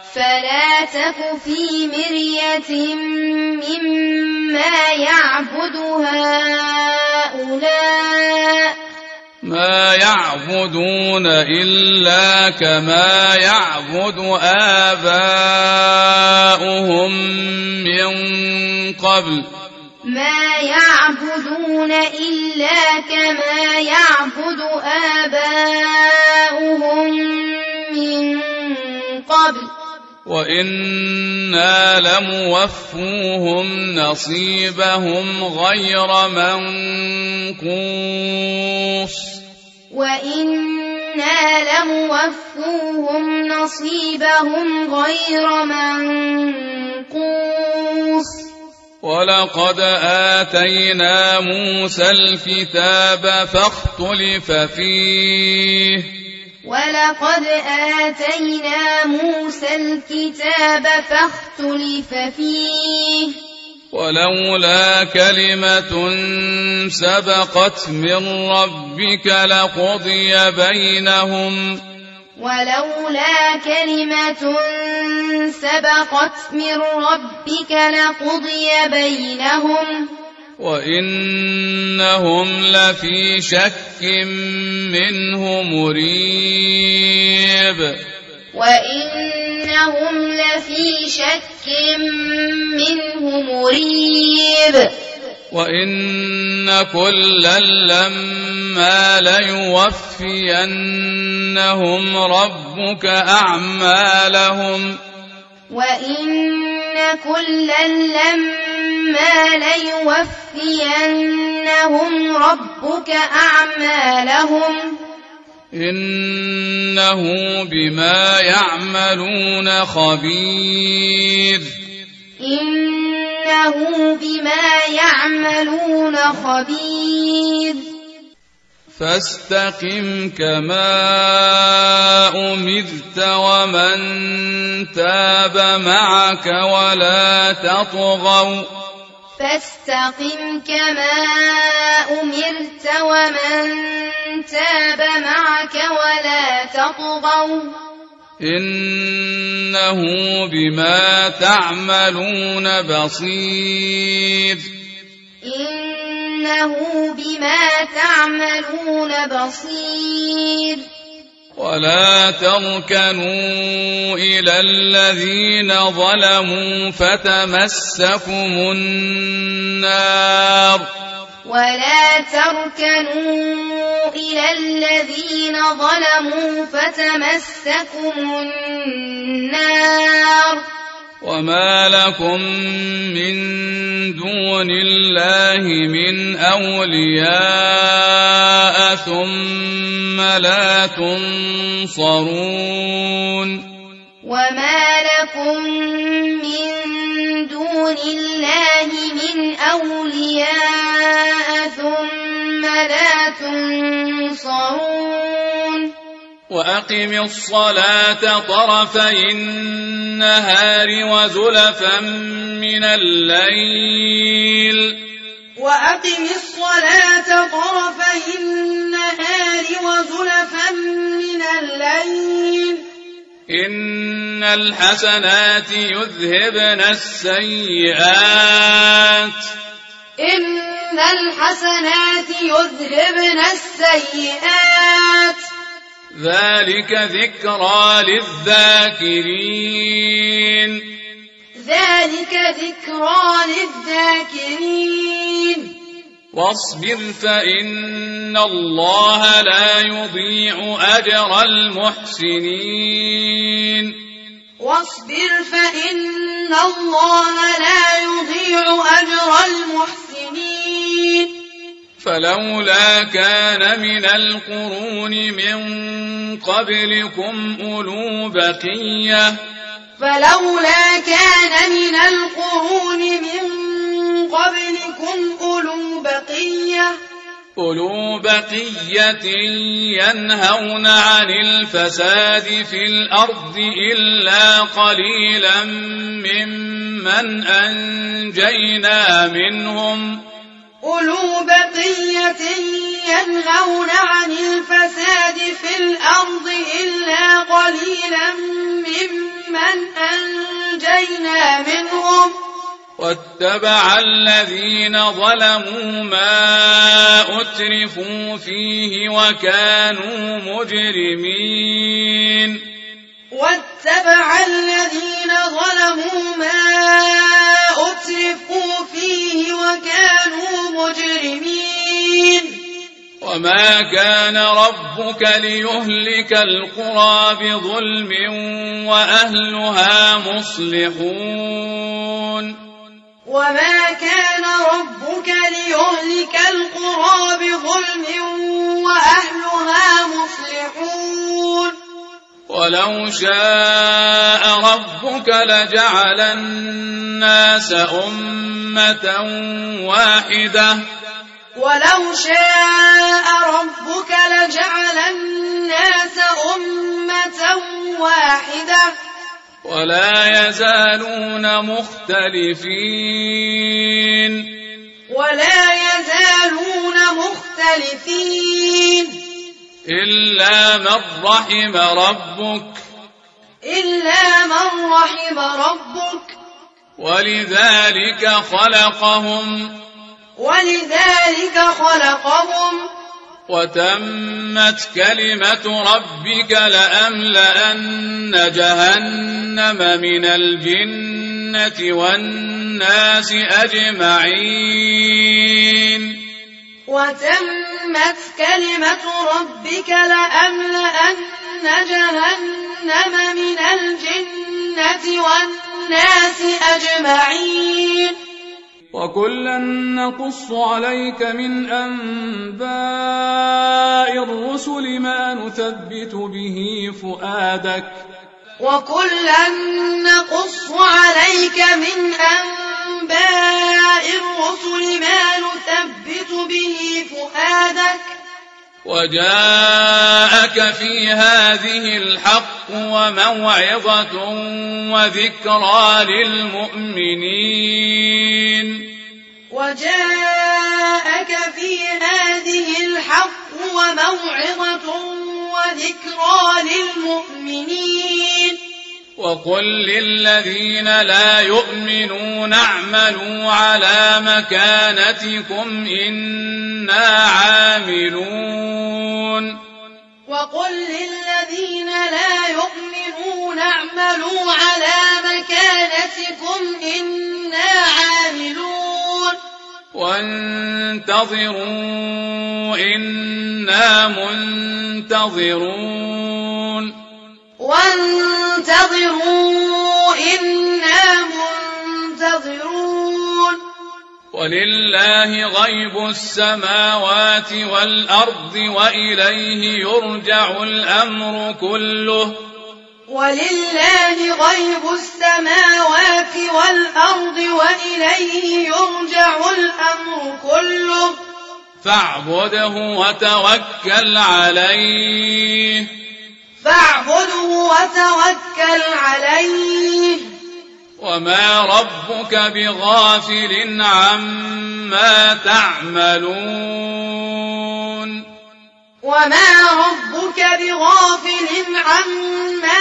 ما يعبدون إلا كما يعبد آباؤهم من قبل وإنا لموفوهم نصيبهم غير منقوص ولقد آتينا موسى الكتاب فاختلف فيه ولولا كلمة سبقت من ربك لقضي بينهم وإنهم لفي شك منه مريب وإن كلا لما ليوفينهم ربك أعمالهم إنه بما يعملون خبير فاستقم كما أمرت ومن تاب معك ولا تطغوا إنه بما تعملون بصير ولا تركنوا إلى الذين ظلموا فتمسكم النار ولا تركنوا إلى الذين ظلموا فتمسكم النار وما لكم من دون الله من أولياء ثم لا تنصرون وما لكم من دون الله من أولياء ثم لا تنصرون وأقم الصلاة طرفي النهار وزلفا من الليل وأقم الصلاة طرفي النهار وزلفا من الليل إن الحسنات يذهبن السيئات إن الحسنات يذهبن السيئات ذلك ذكرى للذاكرين ذلك ذكرى للذاكرين واصبر فإن الله لا يضيع أجر المحسنين واصبر فإن الله لا يضيع أجر المحسنين فلولا كان من القرون من قبلكم أولو بقية فلولا كان من القرون من قبلكم أولو بقية ينهون عن الفساد في الأرض إلا قليلا ممن أنجينا منهم أولو بقية ينهون عن الفساد في الأرض إلا قليلا ممن أنجينا منهم واتبع الذين ظلموا ما أترفوا فيه وكانوا مجرمين واتبع الذين ظلموا ما أترفوا فيه وكانوا مجرمين وما كان ربك ليهلك القرى بظلم وأهلها مصلحون وما كان ربك ليهلك القرى بظلم وأهلها مصلحون ولو شاء ربك لجعل الناس أمة واحدة ولو شاء ربك لجعل الناس أمة واحدة ولا يزالون مختلفين إلا من رحم ربك ولذلك خلقهم وتمت كلمة ربك لأملأن جهنم من الجنة والناس أجمعين وتمت كلمة ربك لأملأن جهنم من الجنة والناس أجمعين وكلا نقص عليك من أنباء الرسل ما نثبت به فؤادك وكلا نقص عليك من أنباء الرسل ما نثبت به فؤادك وجاءك في هذه الحق وموعظة وذكرى للمؤمنين وجاءك في هذه الحق وموعظة وذكرى للمؤمنين وقل للذين لا يؤمنون اعملوا على مكانتكم إنا عاملون وقل للذين لا يؤمنون اعملوا على مكانتكم إنا عاملون وانتظروا إنا منتظرون وانتظروا إنا منتظرون ولله غيب السماوات والأرض وإليه يرجع الأمر كله ولله غيب السماوات والأرض وإليه يرجع الأمر كله فاعبده وتوكل عليه وما ربك بغافل عما تعملون وما ربك بغافل عما